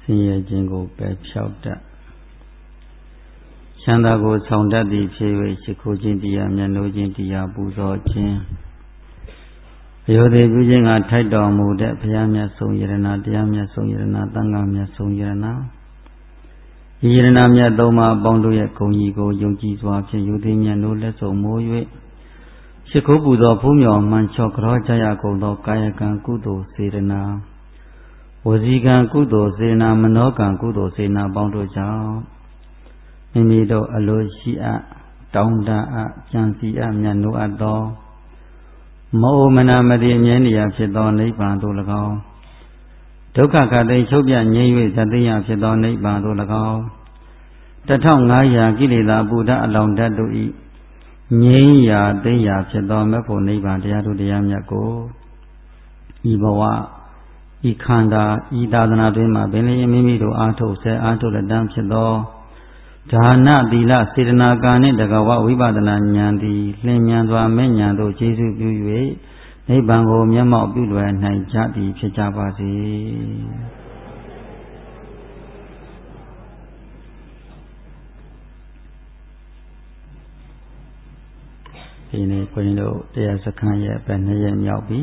ရဲခြင်းကိုပယ်ဖြောက်တတ်ချမ်းသာကိုဆောင်တတ်သည့်ဖြစ်၍ရှိခိုးခြင်းတရားမျက်နှိုးခြင်းတရားပူဇော်ခြင်းအယောသေးပြုခြင်းကထိုက်တော်မူတဲ့ဘုရားမြတ်ဆုံးယရနာတရားမြတ်ဆုံးယရနာသံဃာမြတ်ဆုံးယရနာဤယရနာမြတ်သုံးပါးအပေါင်းတို့ရဲ့ဂုဏ်ကြီးကိုယုံကြည်စွာဖြင့်ယုသေးမြတ်နိုးလက်ဆုံမိုး၍ရှိခိုးပူဇော်ဖူးမြော်မှန်ချော့ကြောကြရကုန်သောကာယကံကုသိုလ်စေတနာဝစီကံကုသိုလ်စေနာမနောကံကုသိုလ်စေနာပေါင်းတို့ကြောင့်မိမိတို့အလိုရှိအပ်တောင်းတအပ်ကြံစီအပ်မြတ်နိုးအပ်သောမောမနာမတိအမြဲတရာဖြစ်သောနိဗ္ဗာန်သို့၎င်းဒုက္ခခတ်သိမ်းချုပ်ပြငြိမ်း၍သတိယဖြစ်သောနိဗ္ဗာန်သို့၎င်း1500ကိလေသာပူဓာအလောင်းဓာတ်တို့၏ငြိမ်းရာသိမ်းရာဖြစ်သောမေဖို့နိဗ္ဗာန်တရားတို့တရားမြတ်ကိုဤဘဝဤခန္ဓာဤသာသနာတွင်မှပင်လျင်မိမိတို့အားထုတ်ဆဲအားထုတ်လက်တန်းဖြစ်သောဒါနသီလစေတနာကာနှင့်တကဝဝိပဿနာဉာဏ်သည်လင်းမြန်စွာမဲ့ဉာဏ်တို့ကျေစုပြု၍နိဗ္ဗာန်ကိုမျက်မှောက်ပြုလွယ်နိုင်ကြသည်ဖြစ်ကြပါစေဒီနေ့ခွင်တို့တရားစခန်းရဲ့ပဲ2ရက်မြောက်ပြီ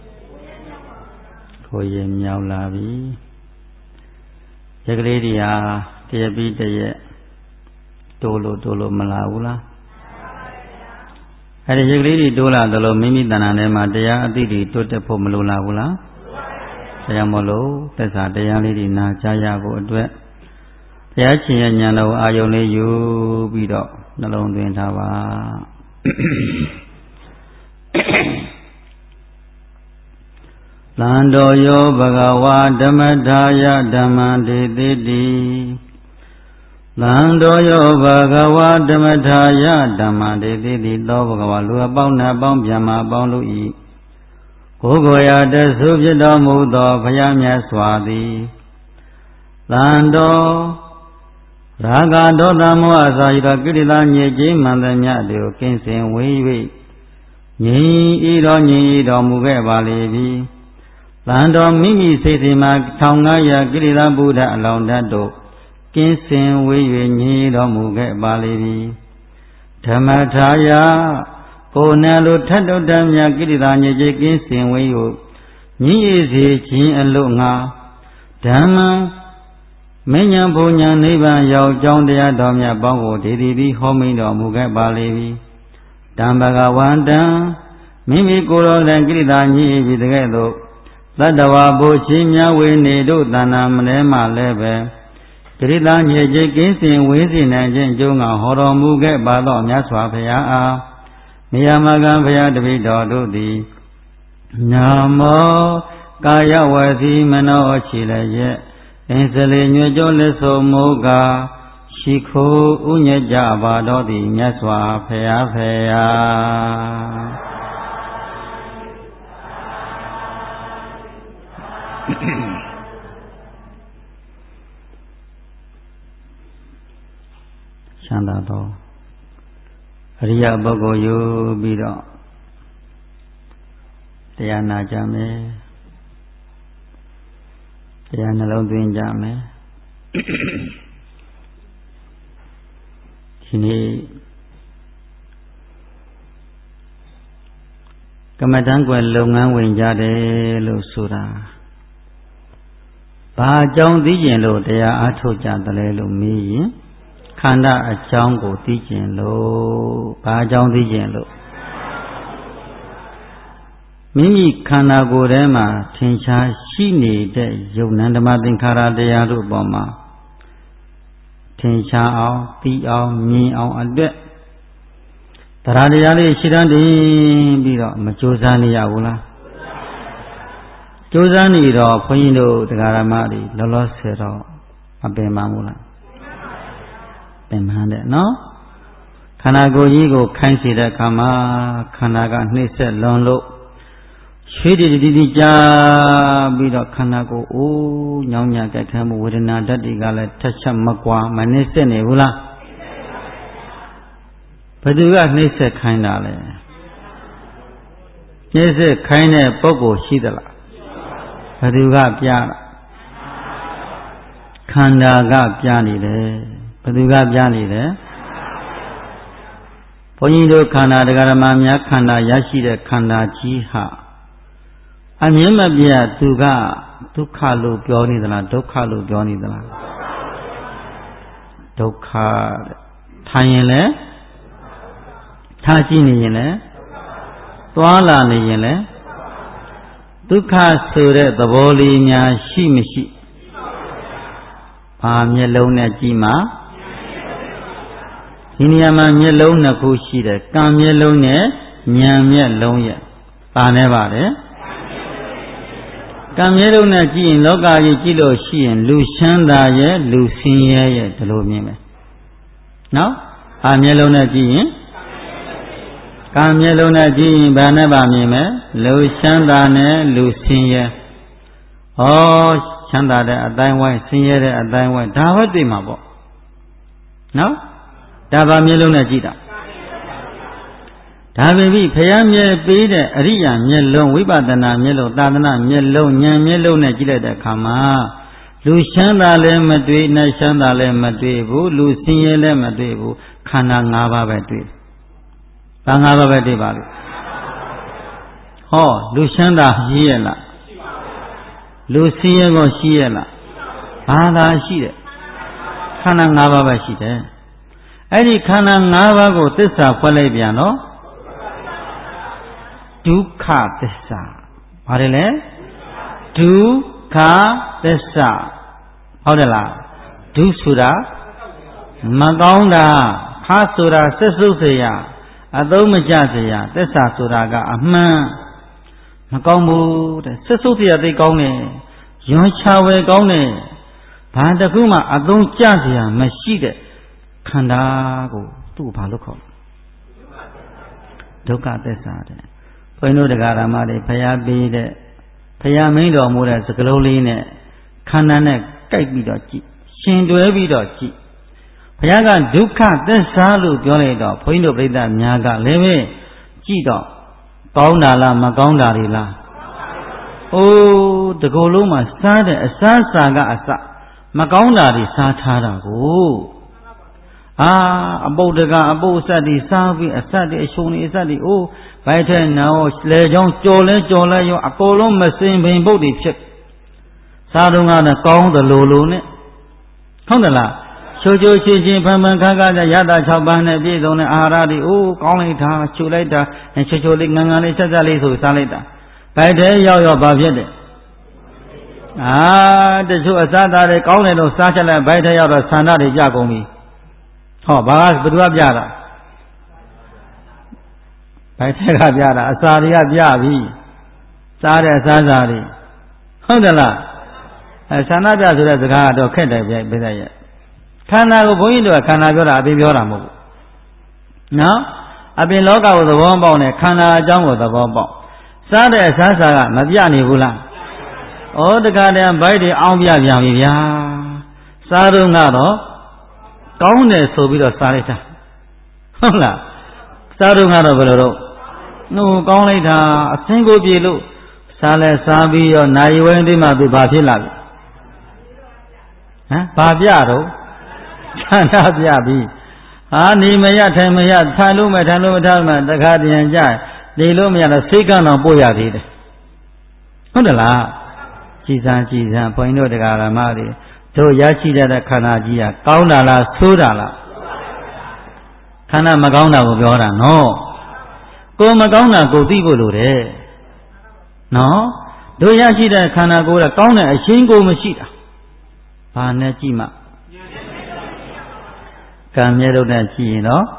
ကိုယ်ရင်မြောက်လာပြီရက်ကလေးတွေဟာတရပြီးတရက်တိုးလို့မလာဘူးလားအဲ့ဒီရက်ကလေးတွေတိုးလာတယ်လို့မိမိတဏ္ဍာထဲမှာတရားအသိတွေတိုးတက်ဖို့မလိုလားဘူးလားတရားမလို့သက်သာတရားလေးတွေနာကြားရဖို့အတွက်တရားရှင်ရဲ့ဉာဏ်တော်အာယုံလေးယူပြီးတော့နှလုံးသွင်းထားပါလန္တောယောဘဂဝါဓမ္မထာယဓမ္မံဒေတိတိလန္တောယောဘဂဝါဓမ္မထာယဓမ္မံဒေတိတိသောဘဂဝါလူအပေါင်းနဲ့အပေါင်းပြန်မှာအပေါင်းတို့၏ကိုယ်ကိုယ်ရာတဆုဖြစ်တော်မူသောဘုရားမြတ်စွာသည်လန္တောရာဂဒေါသမောဟစာရကိရိတာညစ်ကြေးမှန်သမျှတို့ကင်းစင်ဝေး၍ငြိမ်ဤတော်မူခဲ့ပါလေပြီလန္တော်မိမိစိတ်စီမှာ1500ကိရိတာဗုဒ္ဓအလောင်းဓာတ်တို့ကင်းစင်ဝေး၍ငြိမ်တော်မူခဲ့ပါလေပြီဓမ္မထာယကိုယ်နဲ့လိုထတ်တုတ်တမြကိရိတာညစ်ကြေးကင်းစင်ဝေး၍ငြိမ်စေခြင်းအလို့ငါဓမ္မမဉ္ဇဉ်ဘုံညာနိဗ္ဗာန်ရောက်ကြောင်းတရားတော်မြတ်ပေါင်းကိုဒေတိပြီးဟောမိန်တော်မူခဲ့ပါလေပြီတံဘဂဝန္တံမိမိကိုယ်တော်လည်းကိရိတာညစ်ပြီးတကဲ့သို့သတ္တဝါဘုချင်းများဝေနေတို့တဏ္ဍာမလဲမှလည်းပဲကိရိတာညစ်ကြေးကင်းစင်ဝေးစေနိုင်ခြင်းအကျိုးငါဟောတော်မူခဲ့ပါသောမြတ်စွာဘုရားအားနေယမကံဘုရားတပိတော်တို့သည်နာမောကာယဝစီမနောချီလည်းရဲ့အင်းစလေညွတ်ကြောလက်ဆုံမိုးကရှိခိုးဥညကြပါတော်သည်မြတ်စွာဘုရားချမ်းသာသောအရိယပုဂ္ဂိုလ်ယူပြီးတော့တရားနာကြမယ်တရားနှလုံးသွင်းကြမယ်ဒီနေ့ကမ္မဋ္ဌာန်းကွယ်လုပ်ငန်းဝင်ကြတယ်လို့ဆိုတာဘာအကြောင်းသိကျင်လို့တရားအားထုတ်ကြတယ်လဲလို့မေးရင်ခန္ဓာအကြောင်းကိုသိကျင်လို့ဘာအကြောင်းသိကျင်လို့မိမိခန္ဓာကိုယ်ထဲမှာထင်ရှားရှိနေတဲ့ယုံနံဓမ္မသင်္ခါရတရားတို့ပေါ်မှာထင်ရှားအောင်သိအောင်မြင်အောင်အတွက်တရားတရားလေးရှိတတ်တယ်ပြီးတော့မကြိုးစားနေရဘူးလားကြိုးစားနေတော့ဘုန်းကြီးတို့တရားဓမ္မတွေလောလောဆယ်တော့မပင်ပန်းဘူးလားပင်ပန်းတယ်နော်ခန္ဓာကိုယ်ကြီးကိုခိုင်းစေတဲ့အခါမှာခန္ဓာကနှိမ့်ဆက်လွန်လို့ရွှေတိကြာပြီးတော့ခန္ဓာကိုယ်အိုးညောင်းညကြိုက်ခဲမှုဝေဒနာဓာတ်တွေကလည်းထက်ချက်မကွာမနှိမ့်ဆက်နေဘူးလားဘယ်သူကနှိမ့်ဆက်ခိုင်းတာလဲနှိမ့်ဆက်ခိုင်းတဲ့ပုဂ္ဂိုလ်ရှိသလားဘယ်သူကပြတာခန္ဓာကပြနေတယ်ဘယ်သူကပြနေတယ်ဘုန်းကြီးတို့ခန္ဓာတရားဓမ္မများခန္ဓာရရှိတဲ့ခန္ဓာကြီးဟာအမြင်မပြတ်သူကဒုက္ခလို့ပြောနေသလားဒုက္ခလို့ပြောနေသလားဒုက္ခတဲ့ထိုင်ရင်လည်းထားကြည့်နေရင်လည်းသွားလာနေရင်လည်းဒုက္ခဆိုတဲ့သဘောလေးများရှိမရှိဘာမျက်လုံးနဲ့ကြည့်မှဒီနေရာမှာမျက်လုံးနှစ်ခုရှိတယ်ကံမျက်လုံးနဲ့ဉာဏ်မျက်လုံးရဲ့ပါနေပါတယ်ကံမျက်လုံးနဲ့ကြည့်ရင်လောကကြီးကြည့်လို့ရှိရင်လူချမ်းသာရဲ့လူဆင်းရဲရဲ့ဒီလိုမြင်မယ်နော်အာမျက်လုံးနဲ့ကြည့်ရင်ကံမျက်လုံးနဲ့ကြည့်ရင်ဘာနဲ့ပါမြင်မယ်လူချမ်းသာနဲ့လူဆင်းရဲဩချမ်းသာတဲ့အတိုင်းဝိုင်းဆင်းရဲတဲ့အတိုင်းဝိုင်းဒါပဲသိမှာပေါ့နော်ဒါပါမျက်လုံးနဲ့ကြည့်တာဒါပေမဲ့ဘုရားမြတ်ပေးတဲ့အရိယာမျက်လုံးဝိပဿနာမျက်လုံးသာသနာမျက်လုံးဉာဏ်မျက်လုံးနဲ့ကြည့်လိုက်တဲ့အခါမှာလူချမ်းသာလည်းမတွေ့နတ်ချမ်းသာလည်းမတွေ့ဘူးလူဆင်းရဲလည်းမတွေ့ဘူးခန္ဓာ၅ပါးပဲတွေ့ဘာ၅ပါးပဲတွေ့ပါလို့ဟောလူချမ်းသာရှိရဲ့လားလူဆင်းရဲကိုရှိရဲ့လားဘာသာရှိတယ်ခန္ဓာ၅ပါးပဲရှိတယ်အဲ့ဒီခန္ဓာ၅ပါးကိုသစ္စာဖွင့်လိုက်ပြန်တော့ဒုက္ခသစ္စာဘာလဲလဲဒုက္ခသစ္စာဟုတ်တယ်လားဒုဆိုတာမကောင်းတာခဆိုတာဆက်စုပ်เสียအသုံးမကျเสียသစ္စာဆိုတာကအမှန်မကောင်းဘူးတဲ့ဆက်စုပ်เสียသိကောင်းတယ်ရွံချဝဲကောင်းတယ်ဘာတခုမှအသုံးကျเสียမရှိတဲ့ခန္ဓာကိုသူ့ဘာလို့ခေါ်ဒုက္ခသစ္စာတဲ့ဘုန်းကြီးတို့တရားဓမ္မတွေဘုရားပေးတဲ့ဘုရားမင်းတော်မူတဲ့စကလုံးလေးနဲ့ခန္ဓာနဲ့ကိုက်ပြီးတော့ကြည့်ရှင်တွဲပြီးတော့ကြည့်ဘုရားကဒုက္ခသစ္စာလို့ပြောလိုက်တော့ဘုန်းကြီးတို့ပြိဿများကလည်းပဲကြည့်တော့ကောင်းတာလားမကောင်းတာတွေလားအိုးတကူလုံးမှာစားတဲ့အစားစာကအစမကောင်းတာတွေစားထားတာကိုအပုတ်တကအပုတ်အဆက်တွေစားပြီးအဆက်တွေအရှုံတွေအဆက်တွေအိုးဘိုက်ထဲနောလေချောင်းကြော်လဲရောအကုန်လုံးမစင်ပင်ပုတ်တွေဖြစ်စားတော့ကတော့ကောင်းတယ်လို့နဲ့ဟုတ်တယ်လားချိုချိုချင်းဖန်ဖန်ခါခါကြရတာ6ပန်းနဲ့ပြည့်စုံတဲ့အာဟာရတွေအိုးကောင်းလိုက်တာချူလိုက်တာချိုလေးငန်းငန်းလေးဆက်ဆက်လေးဆိုစားလိုက်တာဘိုက်ထဲရောက်ဘာဖြစ်တယ်တချို့အစားသားတွေကောင်းတယ်လို့စားချက်လိုက်ဘိုက်ထဲရောက်တော့ဆန္ဒတွေကြကုန်ပြီဟောဘာကဘယ်သူကပြတာဘိုက်ထဲကပြတာအစာတွေကပြပြီစားတဲ့အစားစားတွေဟုတ်တယ်လားဆန္ဒပြဆိုတဲ့စကားကတော့ခက်တယ်ပြည့်ရဲ့ခန္ဓာကိုဘုန်းကြီးတို့ကခန္ဓာပြောတာအပြင်ပြောတာမဟုတ်ဘူးနော်အပြင်လောကကိုသဘောပေါက်နေခန္ဓာအကြောင်းကိုသဘောပေါက်စားတဲ့အစားစားကမပြနေဘူးလားဩတခါတည်းဘိုက်တွေအောင်းပြပြန်ပြီဗျာစားတော့ကတော့ကောင်းတယ်ဆိုပြီးတော့စားလိုက်တာဟုတ်လားစားတော့ကတော့ဘယ်လိုတော့ကောင်းလိုက်တာအသင်းကိုပြေလို့စားလဲစားပြီးတော့နိုင်ဝဲတိမှသူဘာဖြစ်လာပြီဘာပြတော့ခန္ဓာပြပြီနေမရထိုင်မရထိုင်လို့မထိုင်လို့မထားမှတခါတည်းကြနေလို့မရတော့စိတ်ကတော့ပို့ရသေးတယ်ဟုတ်တယ်လားကြည်စမ်းဘုန်းကြီးတို့တရားဓမ္မတွေတို့ရရှိတဲ့ခန္ဓာကြီးကကောင်းတာလားဆိုးတာလားခန္ဓာမကောင်းတာကိုပြောတာနော်ကိုမကောင်းတာကိုသိဖို့လိုတယ်နော်တို့ရရှိတဲ့ခန္ဓာကိုယ်ကကောင်းတဲ့အရှင်းကိုမရှိတာဘာနဲ့ကြည့်မှကံမြဲလို့နဲ့ကြည့်ရင်တော့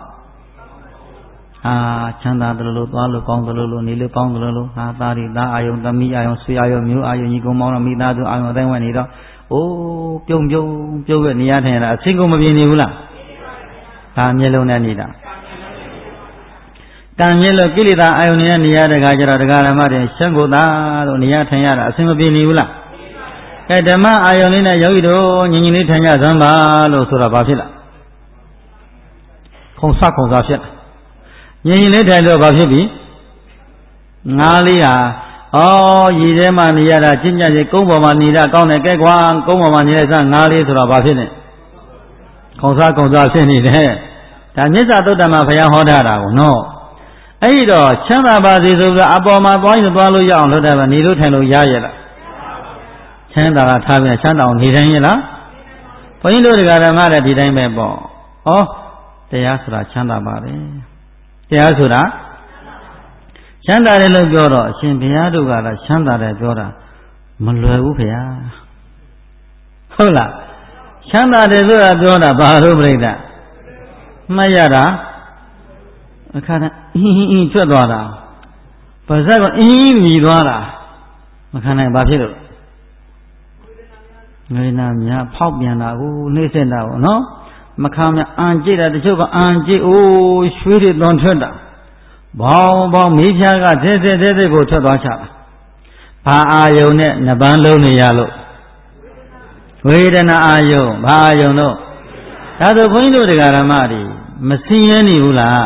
ချမ်းသာတယ်လို့သွားလို့ကောင်းတယ်လို့နေလို့ကောင်းတယ်လို့သားရီသားအာယုံသမီးအာယုံဆွေအာယုံမျိုးအာယုံညီကောင်မောင်မိသားစုအာယုံအတိုင်းဝင်နေတော့ပြုံပဲနေရထိုင်ရတာအဆင်ကုန်မပြေနေဘူးလားဒါမျက်လုံးနဲ့နေတာကံမျက်လုံးကိလေသာအာယုန်နဲ့နေရတဲ့ခါကျတော့တရားဓမ္မတွေရှင်းကိုသာလို့နေရထိုင်ရတာအဆင်မပြေနေဘူးလားကဲဓမ္မအာယုန်လေးနဲ့ယောဂီတို့ညီညီလေးထိုင်ကြစမ်းပါလို့ဆိုတော့ဘာဖြစ်လားခုံစားဖြစ်ညီညီလေးထိုင်တော့ဘာဖြစ်ပြီငါးလေးဟာရည်ထဲမှာနေရတာကျင့်ကြစေကုန်းပေါ်မှာနေတာကောင်းတယ်ကဲကွာကုန်းပေါ်မှာနေတဲ့စားငါးလေးဆိုတော့ဘာဖြစ်လဲခုံစားဖြစ်နေတယ်ဒါမြစ္ဆာသုတ္တမှာဘုရားဟောထားတာကိုနော်အဲ့ဒီတော့ချမ်းသာပါစေဆိုပြီးအပေါ်မှာသွားလို့ရအောင်လုပ်တယ်ဗျနေလို့ထိုင်လို့ရရဲ့လားချမ်းသာတာထားပြန်ချမ်းသာအောင်နေတိုင်းရဲ့လားဘုန်းကြီးတို့ဓမ္မလည်းဒီတိုင်းပဲပေါ့တရားဆိုတာချမ်းသာပါပဲတရားဆိုတာချမ်းသာတယ်လို့ပြောတော့အရှင်ဘုရားတို့ကတော့ချမ်းသာတယ်ပြောတာမလွယ်ဘူးခင်ဗျာဟုတ်လားချမ်းသာတယ်ဆိုတာပြောတာဘာလို့ပြိတ္တာမှတ်ရတာအခါတိုင်းအင်းထွက်သွားတာပါဇက်ကမြည်သွားတာမခံနိုင်ဘာဖြစ်လို့ငွေနာများဖောက်ပြန်တာကိုနှိမ့်ဆက်တာကိုနော်မခံမြအန်ကြည့်တာတချို့ကအန်ကြည့်ရွှေတွေသွန်ထွက်တာဘောင်းမေးဖြားကသေးကိုထွက်သွားချတာဘာအာယုံနဲ့နှစ်ပန်းလုံးနေရလို့ဝေဒနာအာယုံဘာအာယုံတော့ဒါဆိုဘုန်းကြီးတို့ဓမ္မတွေမဆင်းရဲနေဘူးလား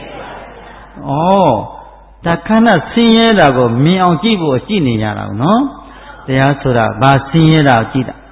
ဒါခန္ဓာဆင်းရဲတာကိုမြင်အောင်ကြည့်ဖို့ကြည့်နေကြတာနော်တရားဆိုတာဘာဆင်းရဲတာကြည့်တာ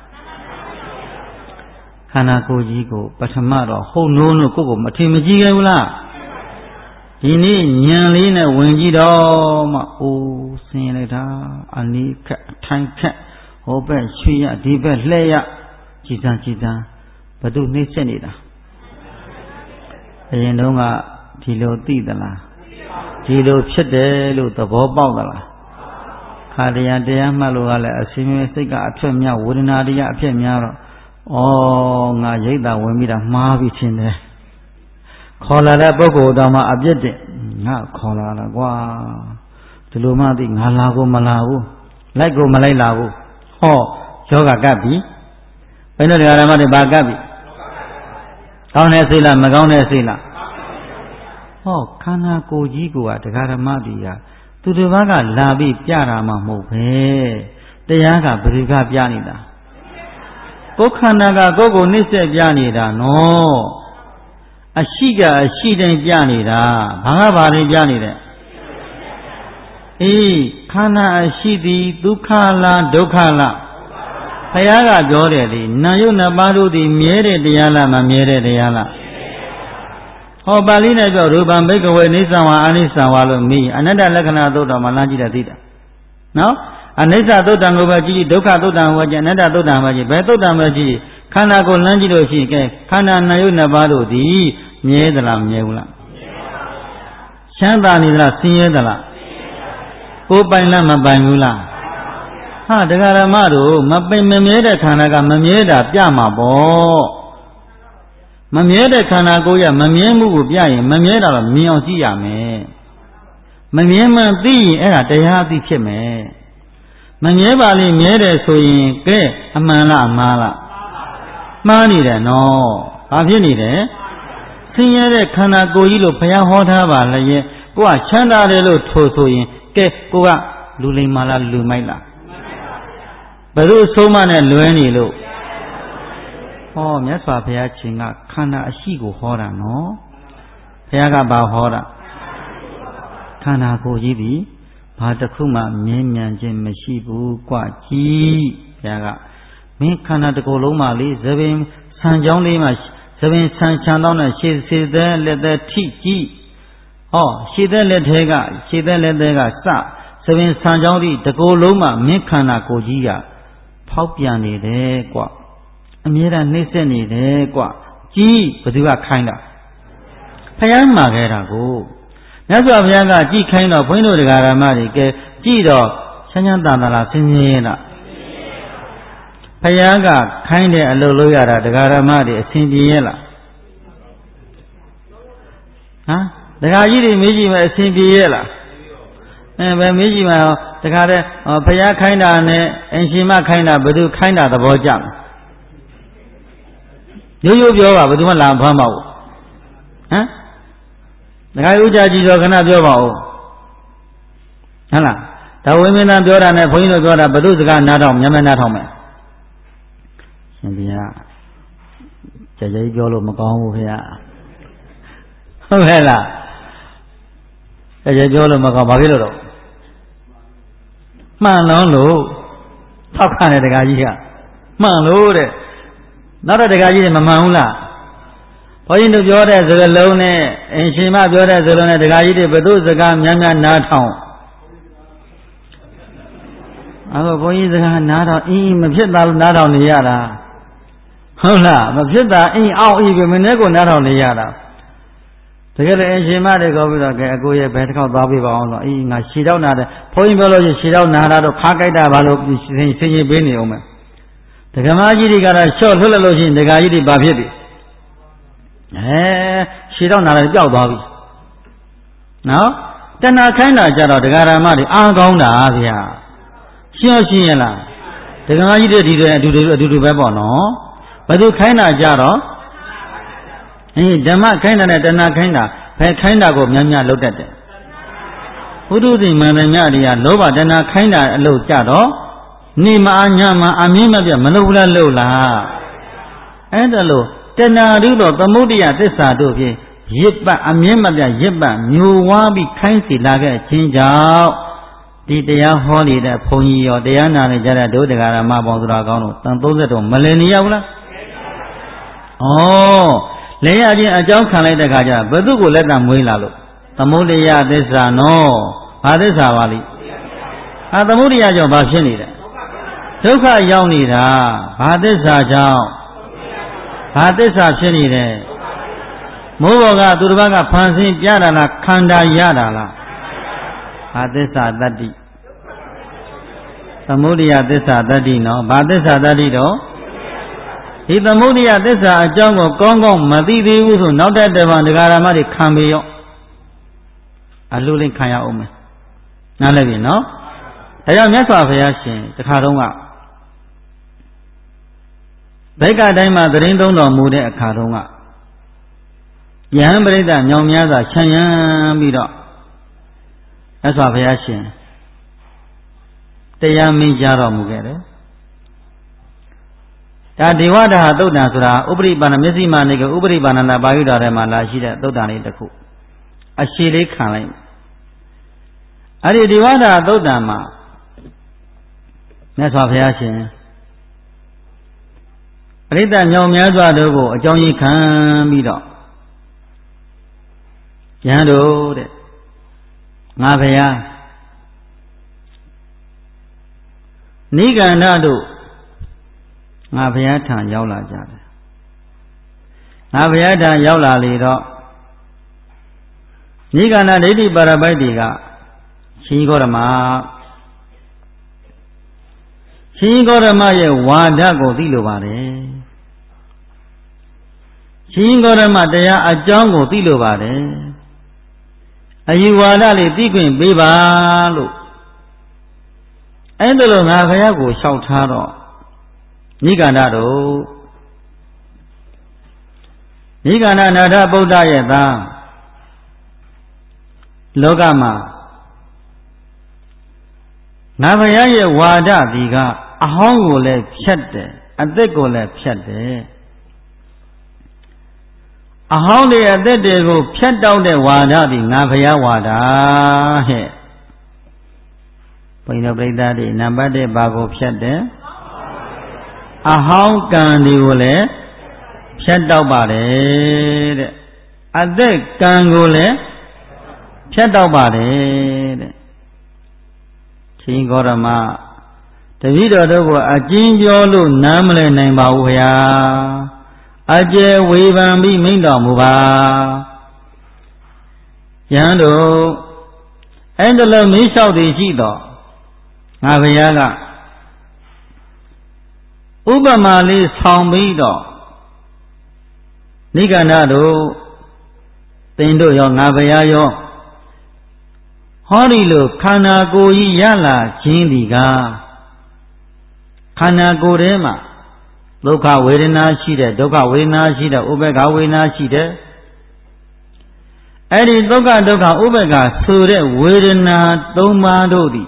ခန္ဓာကိုယ်ကြီးကိုပထမတော့ဟုတ်နိုးလို့ကိုယ့်ကိုမထင်မကြီးခဲ့ဘူးလားဒီနေ့ဉာဏ်လေးနဲ့ဝင်ကြည့်တော့မှဆင်းရဲလိုက်တာအနိခက်အထိုင်ခက်ဟိုဘက်ရွှေရဒီဘက်လှဲ့ရကြည်တန်းဘသူနှိမ့်ဆက်နေတာအရင်တုန်းကဒီလိုသိသလားဒီလိုဖြစ်တယ်လို့သဘောပေါက်သလားခါတရားမှတ်လို့ကလည်းအစဉ်မျိုးစိတ်ကအဖြစ်များဝေဒနာတရားအဖြစ်များတော့ငါရိတ်တာဝင်ပြီးတာမှားပြီးထင်တယ်ခေါ်လာတဲ့ပုဂ္ဂိုလ်တော်မှာအပြစ်တင်ငါခေါ်လာတာကွာဒီလိုမှသိငါလာကိုမလာဘူးလိုက်ကိုမလိုက်လာဘူးယောဂကပ်ပြီဘယ်လိုဓမ္မတွေဘာကပ်ပြီကောင်းတဲ့စိတ်လားမကောင်းတဲ့စိတ်လားခန္ဓာကိုယ်ကြီးကဓမ္မတွေကသူတစ်ပါးကလာပြီးပြတာမှမဟုတ်ပဲတရားကဘယ်သူကပြနေတာကိုယ်ခန္ဓာကကိုယ်ကိုနှိမ့်ဆက်ပြနေတာနော်အရှိကအရှိတိုင်းပြနေတာဘာတွေပြနေတယ်ခန္ဓာအရှိသည်ဒုက္ခလားဒုက္ခလားဘုရားကပြောတယ်လေနာယုနှစ်ပါးတို့သည်မြဲတဲ့တရားလားမမြဲတဲ့တရားလားပါဠိနဲ့ပြောရူပံဘိကဝေနိစ္စဝါအနိစ္စဝါလို့မိအနတ္တလက္ခဏာသုတ်တော်မှာလမ်းကြည့်တာသိတာနော်အနိစ္စသုတ်တံကိုပဲကြည့်ဒုက္ခသုတ်တံကိုကြည့်အနတ္တသုတ်တံပဲကြည့်ဘယ်သုတ်တံပဲကြည့်ခန္ဓာကိုလမ်းကြည့်လို့ရှိရင်ကဲခန္ဓာနာယုနှစ်ပါးတို့သည်မြဲသလားမမြဲဘူးလားချမ်းသာနေသလားဆင်းရဲသလားကိုယ်ပိုင်လားမပိုင်ဘူးလားတရားဓမ္မတို့မမြဲတဲ့ခန္ဓာကမမြဲတာပြမှာပေါ့မမြဲတဲ့ခန္ဓာကိုယ်ရမမြဲမှုကိုပြရင်မမြဲတာတော့မြင်အောင်ကြည့်ရမယ်မမြဲမှန်သိရင်အဲ့ဒါတရားအသိဖြစ်မယ်မမြဲပါလိမ့်မြဲတယ်ဆိုရင်ကဲအမှန်လားမှားလားမှားနေတယ်နော်ဘာဖြစ်နေတယ်ဆင်းရဲတဲ့ခန္ဓာကိုယ်ကြီးလို့ဘုရားဟောထားပါလေရဲ့ကိုကချမ်းသာတယ်လို့ဆိုရင်ကဲကိုကလူလိမ္မာလားလူမိုက်လားဘယ်လိုဆုံးမနဲ့လွဲနေလို့မြတ်စွာဘုရားရှင်ကခန္ဓာအရှိကိုဟောတာနော်ဘုရားကဘာဟောတာခန္ဓာကိုယ်ကြီးပြီဘာတစ်ခုမှမြဲမြံခြင်းမရှိဘူးกว่าကြည်ဘုရားကမင်းခန္ဓာတစ်ခုလုံးမှာလေသဘင်ဆံချောင်းလေးမှာသဘင်ဆံချမ်းတော့နဲ့ရှေ့သက်လက်သက်ထိကြည့်ရှေ့သက်လက်သေးကစသဘင်ဆံချောင်းဒီတစ်ခုလုံးမှာမင်းခန္ဓာကိုယ်ကြီးကဖောက်ပြန်နေတယ်กว่าအမြဲတမ်းနှိမ့်ဆက်နေတယ်กว่าကြီးဘယ်သူကခိုင်းတာဖယားမှာခဲ့တာကိုမြတ်စွာဘုရားကကြည်ခိုင်းတော့ဘုန်းကြီးတို့ဓမ္မတွေကကြည်တော့ချမ်းချမ်းသာသာလားဆင်းရဲလားဖယားကခိုင်းတဲ့အလုပ်လုပ်ရတာဓမ္မတွေအဆင်ပြေရဲ့လားဒကာကြီးတွေမေးကြည့်မယ်အဆင်ပြေရဲ့လားဘယ်မေးကြည့်မှာတခါတည်းဖယားခိုင်းတာနဲ့အင်ရှင်မခိုင်းတာဘယ်သူခိုင်းတာသဘောကျမလဲရိုးပြောပါဘယ်သူမှလာဖမ်းမဟုတ်ဒကာဥကြကြီးတော့ခဏပြောပါဦးဟုတ်လားဒါဝိမင်းသားပြောတာနဲ့ဘုန်းကြီးတို့ပြောတာဘယ်သူစကားနားထောင်မျက်မှန်နားထောင်မယ်ရှင်ဘုရားကြကြကြီးပြောလို့မကောင်းဘူးခင်ဗျာဟုတ်ကဲ့လားကြကြပြောလို့မကောင်းဘာဖြစ်လို့တော့ man lo, talk on the Gagia. Man load it. Not at the Gaji Mamma. Point of your as alone, and she might be as alone at the Gaji, but those the Gam Yanga not home. Our boys are not on the Yara. Hola, but Jetta ain't out even when they go not on the Yara. Together, and she might go with a go a better Bobby Bound, eating a she don't know. Point below, she don't know how to pack it up. I think Benny Omen. The Gamaji got a short little in the Gaidi Babi. She don't know a job, Bobby. Now, then I kind of jar the Garamari, I'm going to Avia. She the Gamaji did do the Bebo, no? But you kind of jar. Dama kind of Dana kind of go Mania looked at it. Who do the Mamania Loba Dana kind of low jaro? Nima Nyama Amima Malula Lola. And a low, Tena Rudo, the Modia, this Adobe, Yipa, Amima, Yipa, New Wabi, Kainsi Laga, change out. Did they are holy that pony or the Anna Jarado, the Garama Dragano, and those that Millennia? Oh, Leia a job can let the Gaja, but do let them win a look. The Modia, this no, others are valley. At the Modia job, I've seen it. Toka Yaunida, Hadesa Jao, Hadesa Shenide, Moga Durbaga Pansi Yadala, Kanda Yadala, Hadesa Dadi. Samudia Desa Dadi no, Badesa Dadi do. If the Mudia Desa Jango Congo, Madidi Uzu, not that the one the Garamari Cambio. A lulling Kaya Ome. Now let me know. I am not of Yashin, the Karunga. Beka Daima, the Rindo no Mude a Karunga. Yambreda, Yomiaza, Chayam Bido. That's of Yashin. The Yami Jaro Mugere. That Diwada Dodasura, Ubri Banamisi Maniga, Ubri Banana Bayuda Remala, Shida, Dodani the cook. A Shili Kalim. Adi Diwada Dodama. That's of Yashin. Rita Yomiaza Dogo, a Johnny Cambido. Yando Navaya Niga Nado Naviata Yola Jada Naviata Yola Lido Niga Nadi Barabadiga Shigorama Shigorama Wadago Dilubare Shigorama Dea a Jango Dilubare Ayuwala le Diquin Bibalu Endolo Navayago Shautaro Niganado Nigana Nada Buddha Yada Logama Navaya Wada Diga a hongole Pshade, a degole Pshade. A honey a dego Pshat down the Wada di Navaya Wada he. Pino Breda number de Bago Pshade. A hong can the Pshat down bade. A deg cangole Pshat down bade. Chingorama. The video dogo a jinjolo namle name Bauya. Aje wevan bi minda muba. Yando endelo mi shao de shi do. Nga baya ga Ubama li saung bi do. Nigana do Tindo yo nga baya yo. Hori lo khana ko yi yala chin di ga. Khana ko de ma Dukha Vedana Shida, Dukha Vedana Shida, Ubeka Vedana Shida. Edi Dukha Dukha Ubeka Sure Vedana Doma Dodi.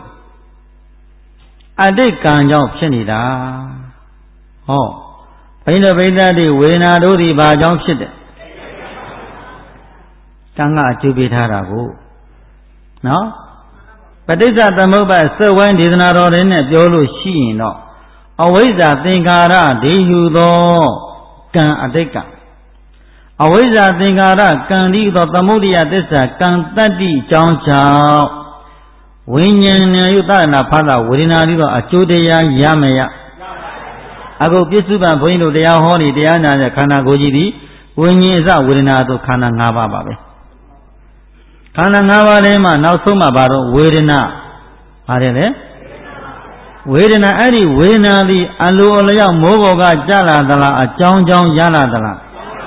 Adi Kanjao Pshanida. Oh, Paina Veda di Vedana Dodi Bajao Shida. Tanga Jubitarago. No? Patisa Tamuba, so when did not order Yolo Shino. Always a Thingara, Dehudo, Kan Adeka. Always a Thingara, Kan Lido Tamudia Desa, Kan Tadi, Chow Chow. Winyan Yutana Pada, Winarido, Achudeya, Yamaya. I go Pisuba, Bueno, they are holy, they are not a Kana Gojidi, Winyan is a Winado Kana Nava Babe. Kana Nava Lema, now Soma Baro, Wedina. Are they? Wedina, Adi, Wedina, the Aluola, Mogoga, Jala Dala, a John Yala Dala.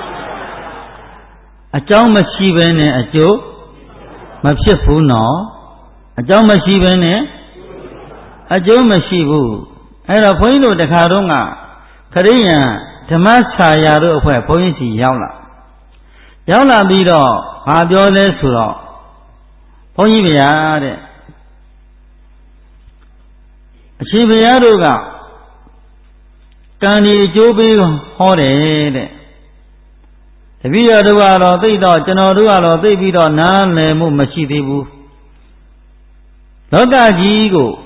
A John Machiven, a Joe, Machifu no. A John Mashivene, a Joe Mashivu, and a point of the Karunga, Korea, Tamasa Yaro, where Pointy Yala. Yala Bido, Fabiole Suro, Poyviade. Shiviaruga, Kandi Jobi Hore. The Viaduaro, they don't, Genoduaro, they be on Nane Mashivu. Loga Jigo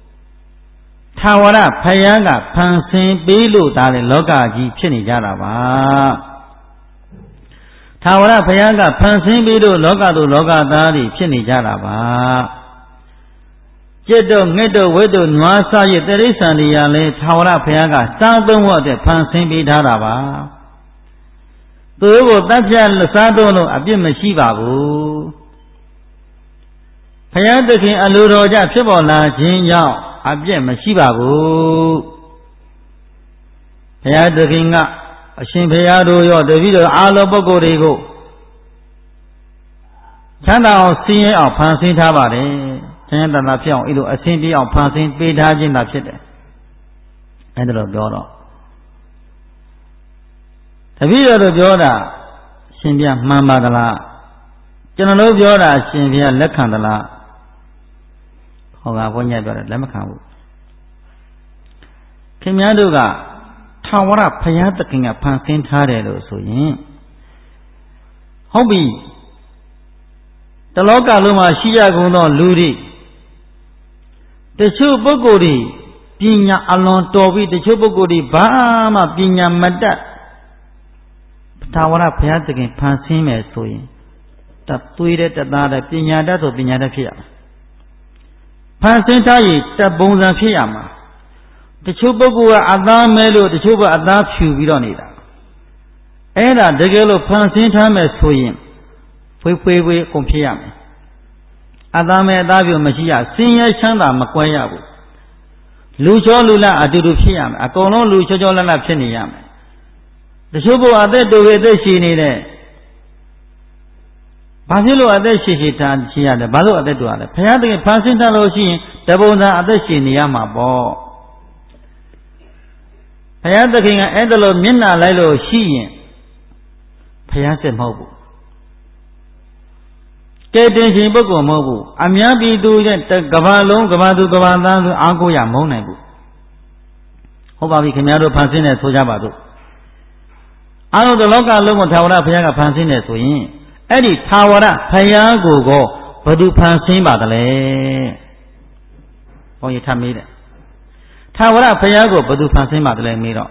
Tawara Payanga Pansin Bilu Dali Loga Ji Chini Jaraba Tawara Payanga Pansin Bilu Loga do Loga Dali Chini Jaraba Jedo Nedo Wedo Nwasa Teresa Yale Tawara Payanga Sandon Water Pansin Bidaraba Tuvo Tajan Sadono Abim Shivabu Payadakin Aluroja Chibola Jinya, Abjem Shibabu Payadakinga, a Shimpayado, the video Alabogorigo Chanda see our passing tabare, Chanda Napion, Ido, a Cindy of passing Pedajin Lapsete. And the Joda. The video of Joda, Shimbia Mamadala, General Joda, Shimbia Lekandala. Hoga better Lemakabu. Kimiaduga Tawara Payata King of Pansin Tare, so yin. Hobby the local Luma Shia Guno Ludi. The Chuboguri, Pina Alon Tobi, the Chuboguri, Bama, Pina Mada Tawara Payata King Pansin, so yin. The tweeted that Pina Dato Pina Pia. Pansentai, the bones and Fiamma. The Chubogu Adam Melo, the Chuba Adam Chubironida. Eda, the girl of Pansentime as for him. We compare. Adam Davio Machia, Senior Chanda Maquayabu. Lucho Lula Adudu Fiam, a Cono Lucho Jola Peniam. The Chubo are there to get the Shini. Basilo Adeshita, she had a Balu Adetuana. Payadi passing Taloshi, Tabona Adeshi Yama Bo. Payada King Edalo Mina Lilo Shi Payase Mobu. Katin Boko Mobu. Amiabi do the Gavalo, Gavadu Gavana, Agoya Monabu. Hobavi Camaro Pansine Sojabadu. I know the local Lomotawara Payaka Pansine Soyin. Eddie Tawara, Payago, Padu Pansin Badale. Oh, you tell me that. Tawara, Payago, Padu Pansin Badale Miro.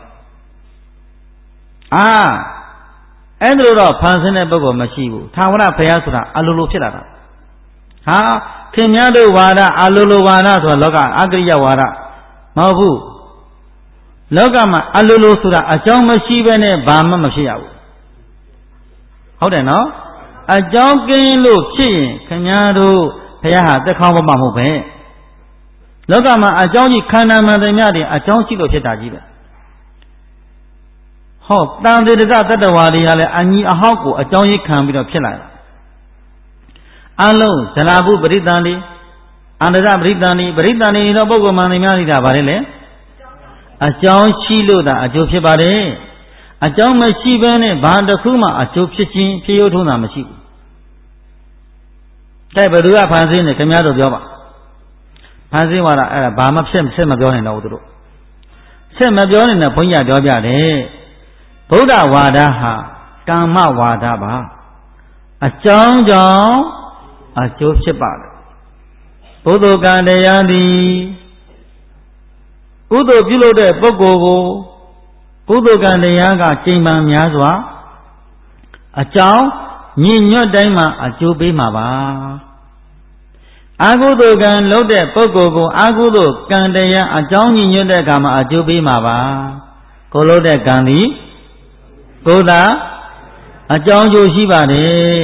Andrew Pansin Bogo Mashibu, Tawara Payasura, Alulu Chilada. Kenyado Wada, Alulu Wada to Loga, Agria Wada, Mabu. Logama, Alulu Sura, a John Mashibene, Bama Mashiabu. How do you know? A jogging look, Kenyado, Payaha, the Kama Mahobe. Logama, a Johnny Kanama the Madi, a John Chico Chetajiba. Hop, down the Wadi, and a hawk, a Johnny can be of Chila. Allo, Salabu, Bridani, and the Bridani, no Bogoman, Varele. A John Chiluda, a Josepare. A John Machibene, Banda Kuma, a Chupchin, Piotuna Machibu. Tabarua Panzin, the Camaro Jova. Panzin, Bama Sem of Yon in Odro. Sem of Yon in the Poya Jobia. Buddha Wadaha, Kama Wadaba. A John, a Joseph. ကုသိုလ်ကံတရားသည်ကုသိုလ်ပြုလုပ်တဲ့ပုဂ္ဂိုလ်ကိုကုသိုလ်ကံတရားကကျိန်ပန်များစွာအကြောင်းညင်ညွတ်တိုင်းမှာအကျိုးပေးမှာပါအကုသိုလ်ကံလုပ်တဲ့ပုဂ္ဂိုလ်ကိုအကုသိုလ်ကံတရားအကြောင်းညင်ညွတ်တဲ့အခါမှာအကျိုးပေးမှာပါကိုလုပ်တဲ့ကံသည်ကိုယ်သာအကြောင်းကျိုးရှိပါတယ်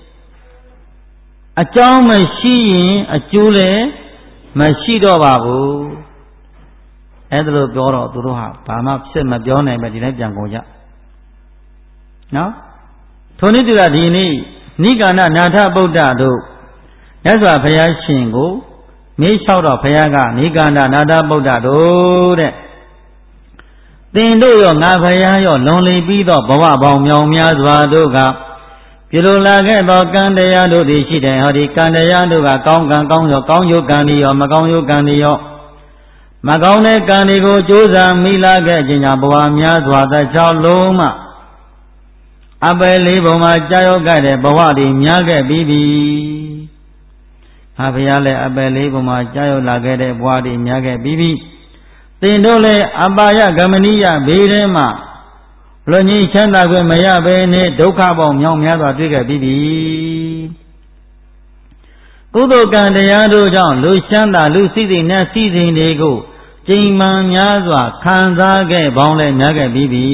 အကြောင်းမရှိရင်အကျိုးလည်းမရှိတော့ပါဘူးအဲ့ဒါလို့ပြောတော့သူတို့ဟာဘာမှဖြစ်မပြောနိုင်ပဲဒီတိုင်းပြန်ကုန်ကြနော်ထိုနည်းတူတာဒီနေ့နိဂန္ဓနာထဗုဒ္ဓတို့မြတ်စွာဘုရားရှင်ကိုမေးလျှောက်တော့ဘုရားကနိဂန္ဓနာထဗုဒ္ဓတို့တဲ့သင်တို့ရောငါဘုရားရောလွန်လေပြီးတော့ဘဝပေါင်းမြောင်များစွာတို့ကပြုလိုလာခဲ့သောကံတရားတို့သည်ရှိတယ်ဟောဒီကံတရားတို့ကကောင်းကံကောင်းရောကောင်းကျိုးကံတွေရောမကောင်းကျိုးကံတွေရောမကောင်းတဲ့ကံတွေကိုကြိုးစားမိလာခဲ့ခြင်းကြောင့်ဘဝများစွာသောကြောင့်လုံးမှအပယ်လေးပုံမှာကြာရောက်ခဲ့တဲ့ဘဝတွေများခဲ့ပြီးပြီ။ဟာဘုရားလည်းအပယ်လေးပုံမှာကြာရောက်လာခဲ့တဲ့ဘဝတွေများခဲ့ပြီးပြီ။သင်တို့လည်းအပါယဂမနိယဘေးထဲမှာလွန်ငင်းချမ်းသာခွင့်မရဘဲနဲ့ဒုက္ခပေါင်းမြောင်များစွာတွေ့ခဲ့ပြီးပြီ။ကုသိုလ်ကံတရားတို့ကြောင့်လူချမ်းသာလူစည်းစိမ်နဲ့စည်းစိမ်တွေကိုကျိန်မှန်များစွာခံစားခဲ့ပေါင်းလည်းများခဲ့ပြီးပြီ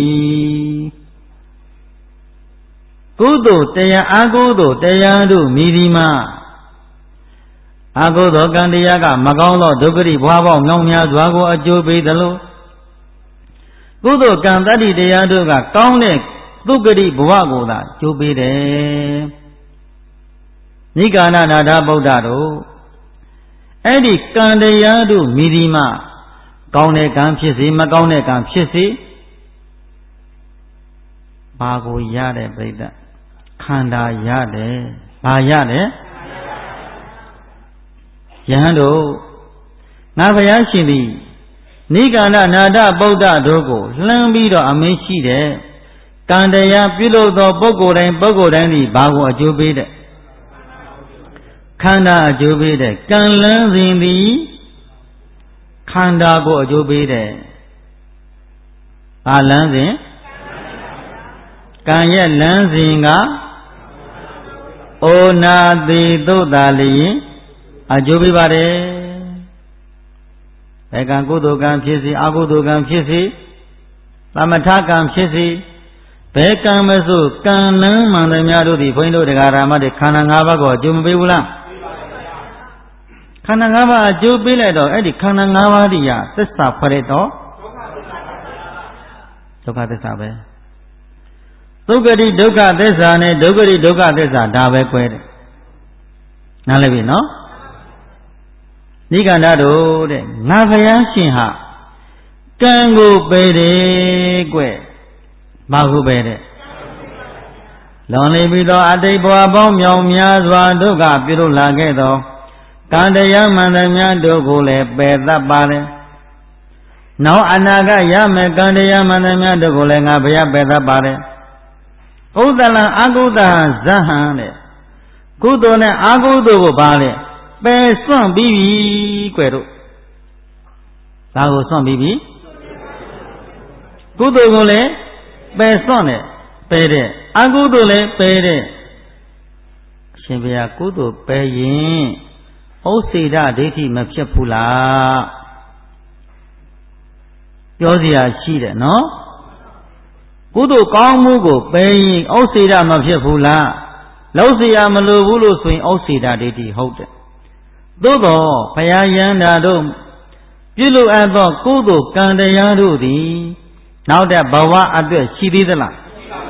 ကုသိုလ်တရားအကုသိုလ်တရားတို့မိဒီမှာအကုသိုလ်ကံတရားကမကောင်းသောဒုက္ခရိဘွားပေါင်းမြောင်များစွာကိုအကျိုးပေးသလိုကုသိုလ်ကံတတ္တိတရားတို့ကကောင်းတဲ့ဒုက္ခရိဘဝကိုသာကျိုးပေးတယ်နိဂန္ဓနာထဗုဒ္ဓတို့အဲ့ဒီကံတရားတို့မိဒီမှာကောင်းတဲ့ကံဖြစ်စေမကောင်းတဲ့ကံဖြစ်စေဘာကိုရတဲ့ပြိတ္တခန္ဓာရတယ်ဘာရတယ်ယဟန်တို့ငါဘုရားရှင်သည်နိဂန္ဓနာထဗုဒ္ဓတို့ကိုလှမ်းပြီးတော့အမင်းရှိတဲ့ကံတရားပြုလုပ်သောပုဂ္ဂိုလ်တိုင်းသည်ဘာကိုအကျိုးပေးတဲ့ခန္ဓာအကျိုးပေးတဲ့ကံလန်းစဉ်သည်ခန္ဓာကိုအကျိုးပေးတယ်။ဘာလန်းစဉ်ကံရဲ့လန်းစဉ်ကဩနာတိသုတ်တာလျင်အကျိုးပေးပါတယ်။ဘယ်ကံကုသိုလ်ကံဖြစ်စေအကုသိုလ်ကံဖြစ်စေသမထကံဖြစ်စေဘယ်ကံမဆိုကံလန်းမှန်သမျှတို့သည်ဘုန်းကြီးတို့တရားဓမ္မတွေခန္ဓာ၅ပါးကိုအကျိုးမပေးဘူးလားခန္ဓာ၅ပါးအကျိုးပေးလိုက်တော့အဲ့ဒီခန္ဓာ၅ပါးဒီရသစ္စာဖွဲ့ရတော့ဒုက္ခသစ္စာပဲဒုက္ခတိဒုက္ခသစ္စာနဲ့ဒုက္ခတိဒုက္ခသစ္စာဒါပဲ꿰တယ်နားလည်ပြီနော်နိဂန္ဓတို့တဲ့ငါဘုရားရှင်ဟာကံကိုပယ်တယ်꿰ဘာကိုပယ်တဲ့လွန်လေပြီးတော့အတိတ်ဘဝပေါင်းမြောင်များစွာဒုက္ခပြုလို့လာခဲ့သောကံတရားမှန်သမျှတို့ကိုလည်းပယ်တတ်ပါတယ်။နောက်အနာဂတ်ရမယ်ကံတရားမှန်သမျှတို့ကိုလည်းငါဘုရားပယ်တတ်ပါတယ်။ဥဒ္ဒလံအကုသဟံဇဟံတဲ့ကုသိုလ်နဲ့အကုသိုလ်ကိုပါလေပယ်စွန့်ပြီးပြီကွယ်တို့။ဒါကိုစွန့်ပြီးပြီ။ကုသိုလ်ကိုလည်းပယ်စွန့်တယ်ပယ်တဲ့အကုသိုလ်လည်းပယ်တဲ့အရှင်ဘုရားကုသိုလ်ပယ်ရင်ဩစေတဒိဋ္ဌိမဖြစ်ဘူးလားပြောစရာရှိတယ်နော်ကုသိုလ်ကောင်းမှုကိုပယ်ရင်ဩစေတမဖြစ်ဘူးလားလောက်เสียမလိုဘူးလို့ဆိုရင်ဩစေတဒိဋ္ဌိဟုတ်တယ်သို့တော့ဘုရားယန္တာတို့ပြုလို့အပ်သောကုသိုလ်ကံတရားတို့သည်နောက်တဲ့ဘဝအတွက်ရှိသေးသလား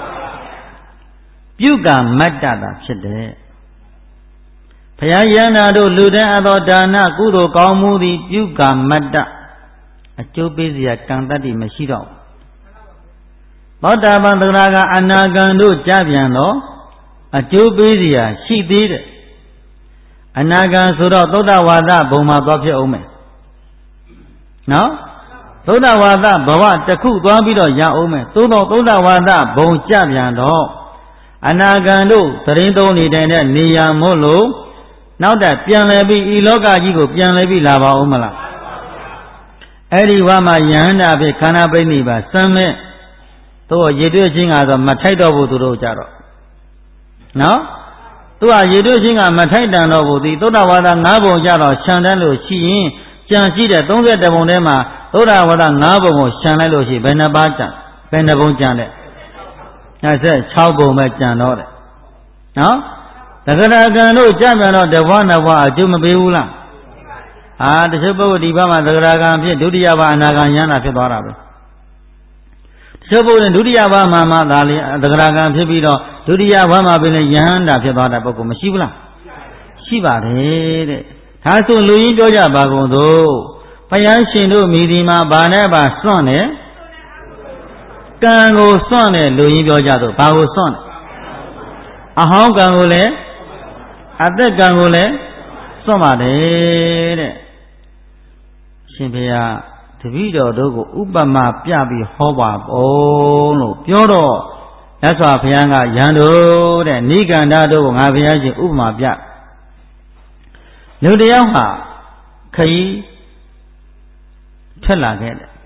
ပြုကံမတ္တတာဖြစ်တယ်ဘုရားယန္တာတို့လူတန်းအပ်သောဒါနကုသိုလ်ကောင်းမှုသည်ပြုကံမတ္တအကျိုးပေးစရာကံတတ္တိမရှိတော့သောတာပန်သဂရကအနာဂံတို့ကြပြန်တော့အကျိုးပေးစရာရှိသေးတယ်အနာဂံဆိုတော့သုဒ္ဓဝါဒဘုံမှာသွားဖြစ်အောင်မယ်နော်သုဒ္ဓဝါဒဘဝတစ်ခုသွားပြီးတော့ရအောင်မယ်သို့တော့သုဒ္ဓဝါဒဘုံကြပြန်တော့အနာဂံတို့သရင်သုံးနေတဲ့နေရာမို့လို့နောက်တဲ့ပြန်လဲပြီးဤလောကကြီးကိုပြန်လဲပြီးလာပါဦးမလားအဲ့ဒီဘဝမှာယဟန္တာဖြစ်ခန္ဓာပရိနိဗ္ဗာန်စမ်းမဲ့တို့ရေတွေ့ခြင်းကတော့မထိုက်တော့ဘူးသူတို့ကြတော့နော်သူကရေတွေ့ခြင်းကမထိုက်တန်တော့ဘူးဒီသုဒ္ဓဝါဒ၅ပုံကြတော့ခြံတန်းလို့ရှိရင်ကြံရှိတဲ့31ပုံထဲမှာသုဒ္ဓဝါဒ၅ပုံကိုခြံလိုက်လို့ရှိဘယ်နှပါးကြံဘယ်နှပုံကြံတဲ့26ပုံပဲကြံတော့တယ်နော်သက္ကရာကံတို့ကြံပြန်တော့တဘွားနှစ်ဘွားအကျိုးမပေးဘူးလားတချို့ပုဂ္ဂိုလ်ဒီဘက်မှာသက္ကရာကံဖြစ်ဒုတိယဘအနာကံယန္တာဖြစ်သွားတာပဲတချို့ပုဂ္ဂိုလ်ဒုတိယဘမှာဒါလေသက္ကရာကံဖြစ်ပြီးတော့ဒုတိယဘမှာပြင်ယန္တာဖြစ်သွားတဲ့ပုဂ္ဂိုလ်မရှိဘူးလားရှိပါတယ်တဲ့ဒါဆိုလူရင်းပြောကြပါကုန်သို့ဘုရားရှင်တို့မိဒီမှာဗာနဲ့ဗာစွန့်တယ်ကံကိုစွန့်တယ်လူရင်းပြောကြသို့ဘာကိုစွန့်တယ်အဟောင်းကံကိုလည်းအသက်ကံကိုလည်းစွန့်ပါတယ်တဲ့ရှင်ဘုရားတပည့်တော်တို့ကိုဥပမာပြပြီးဟောပါဦးလို့ပြောတော့မြတ်စွာဘုရားကယံတို့တဲ့နိကန္ဓတို့ကိုငါဘုရားရှင်ဥပမာပြလူတယောက်ဟာခရီးထွက်လာခဲ့တယ်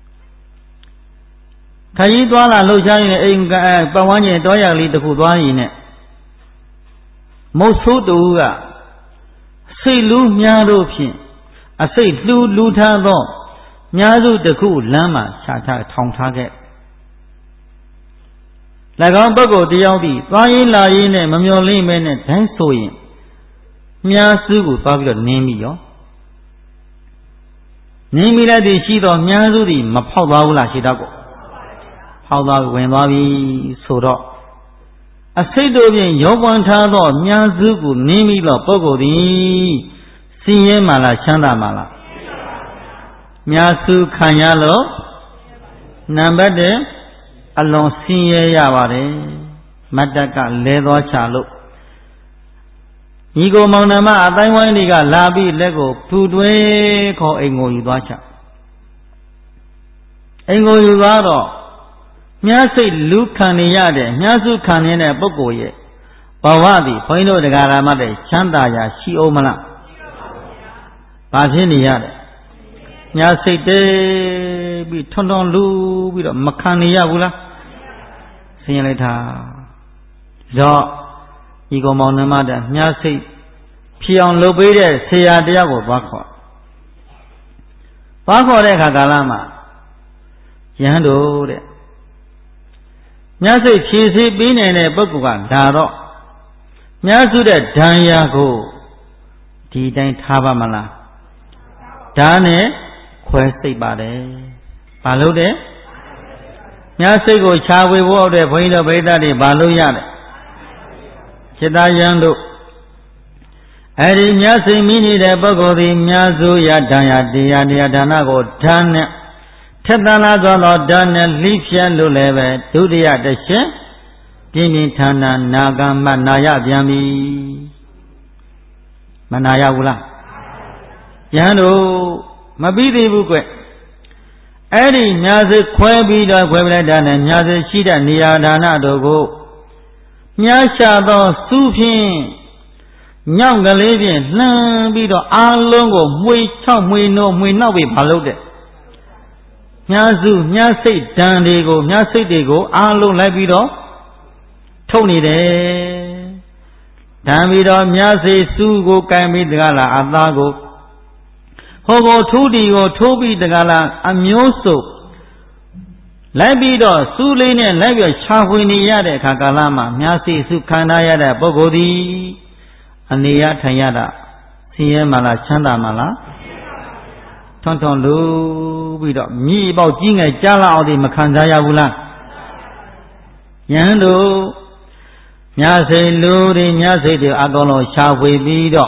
ခရီးသွားလာလှုပ်ရှားနေတဲ့အိမ်ပတ်ဝန်းကျင်တောရကလေးတစ်ခုသွားရင်းနဲ့မုတ်ဆိုးတူကစိတ်လူးများတို့ဖြင့်အစိတ်လူထားသောများစုတစ်ခုလမ်းမှာခြားထားထောင်ထားခဲ့၎င်းပုဂ္ဂိုလ်တယောက်သည်သွားရင်းလာရင်းနဲ့မမျော်လင့်မဲနဲ့ဒိုင်းဆိုရင်မြားစုကိုသွားပြီးတော့နင်းပြီးရောနင်းပြီးလိုက်သည်ရှိတော့မြားစုသည်မဖောက်သွားဘူးလားရှိတော့ကိုဖောက်သွားဝင်သွားပြီဆိုတော့အစိတ်တို့ဖြင့်ရောပွန်ထားသောမြားစုကိုနင်းပြီးတော့ပုဂ္ဂိုလ်သည်စင်ရဲမှလားချမ်းသာမှလားမြားစုခံရလို့နံပါတ်1အလွန်စင်ရဲရပါတယ်မတ္တကလဲသွားချလို့ညီကိုမောင်နှမအတိုင်းဝိုင်းတွေကလာပြီးလက်ကိုထူတွဲခေါ်အိမ်ကိုယူသွားချအိမ်ကိုယူသွားတော့မြားစိတ်လူခံနေရတဲ့မြားစုခံနေတဲ့ပုဂ္ဂိုလ်ရဲ့ဘဝသည်ဘုန်းကြီးတို့တရားဓမ္မတဲ့ချမ်းသာရာရှိအောင်မလားဘာဖြစ်နေရလဲမြားစိတ်တဲပြီးထွန်းထွန်းလူပြီးတော့မခံနေရဘူးလားဆင်းရဲလိုက်တာတော့ဒီကောင်မောင်နှမတဲ့မြားစိတ်ဖြေအောင်လုပ်ပေးတဲ့ဆရာတယောက်ကိုသွားခေါ်တဲ့အခါကာလမှာယဟန်တို့တဲ့မြားစိတ်ဖြေစေပေးနိုင်တဲ့ပုဂ္ဂိုလ်ကဒါတော့မြားစုတဲ့ဒဏ်ရာကိုဒီတိုင်းထားပါမလားဓာတ်နဲ့ခွဲစိတ်ပါတယ်ဘာလို့တဲ့မြားစိတ်ကိုခြာဝေဖို့တဲ့ဘုန်းကြီးတို့ဗိဓာတွေဘာလို့ရတယ်จิตာယံတို့အဲ့ဒီမြတ်စိတ်မိနေတဲ့ပုဂ္ဂိုလ်သည်မြတ်စုရတန်ရတရားဒါနကိုဓာတ်နဲ့ထက်သန်လာသောဓာတ်နဲ့လှိဖြတ်လို့လည်းပဲဒုတိယတစ်ချက်ပြင်းပြင်းထန်ထန်နာဂမနာရပြန်ပြီမနာရဘူးလားယံတို့မပြီးသေးဘူးကွအဲ့ဒီမြတ်စိတ်ခွဲပြီးတော့ခွဲပြလိုက်တာနဲ့မြတ်စိတ်ရှိတဲ့နေရာဒါနတို့ကိုမြားရှာသောစုဖြင့်ညောင်ကလေးဖြင့်လှမ်းပြီးတော့အားလုံးကိုမှွေချောက်မှွေနှိုးမှွေနှောက်ပြီးမလုပ်တဲ့မြားစုမြားစိတ်ဓာန်တွေကိုမြားစိတ်တွေကိုအားလုံးလိုက်ပြီးတော့ထုတ်နေတယ်ဓာန်ပြီးတော့မြားစိတ်စုကိုကင်ပြီးတကားလားအသားကိုဟောကိုထူးတီကိုထိုးပြီးတကားလားအမျိုးစုလိုက်ပြီးတော့စူးလေးနဲ့လိုက်ပြီးခြာဖွေနေရတဲ့အခါကာလမှာမြားစိတ်စုခံထားရတဲ့ပုဂ္ဂိုလ်သည်အနေရထိုင်ရတာဆင်းရဲမှလားချမ်းသာမှလားထွန်းထွန်းလူပြီးတော့မြည်ပေါက်ကြီးငယ်ကြားလာအောင်ဒီမခံစားရဘူးလားယံတို့မြားစိတ်လူတွေမြားစိတ်တွေအကုန်လုံးခြာဖွေပြီးတော့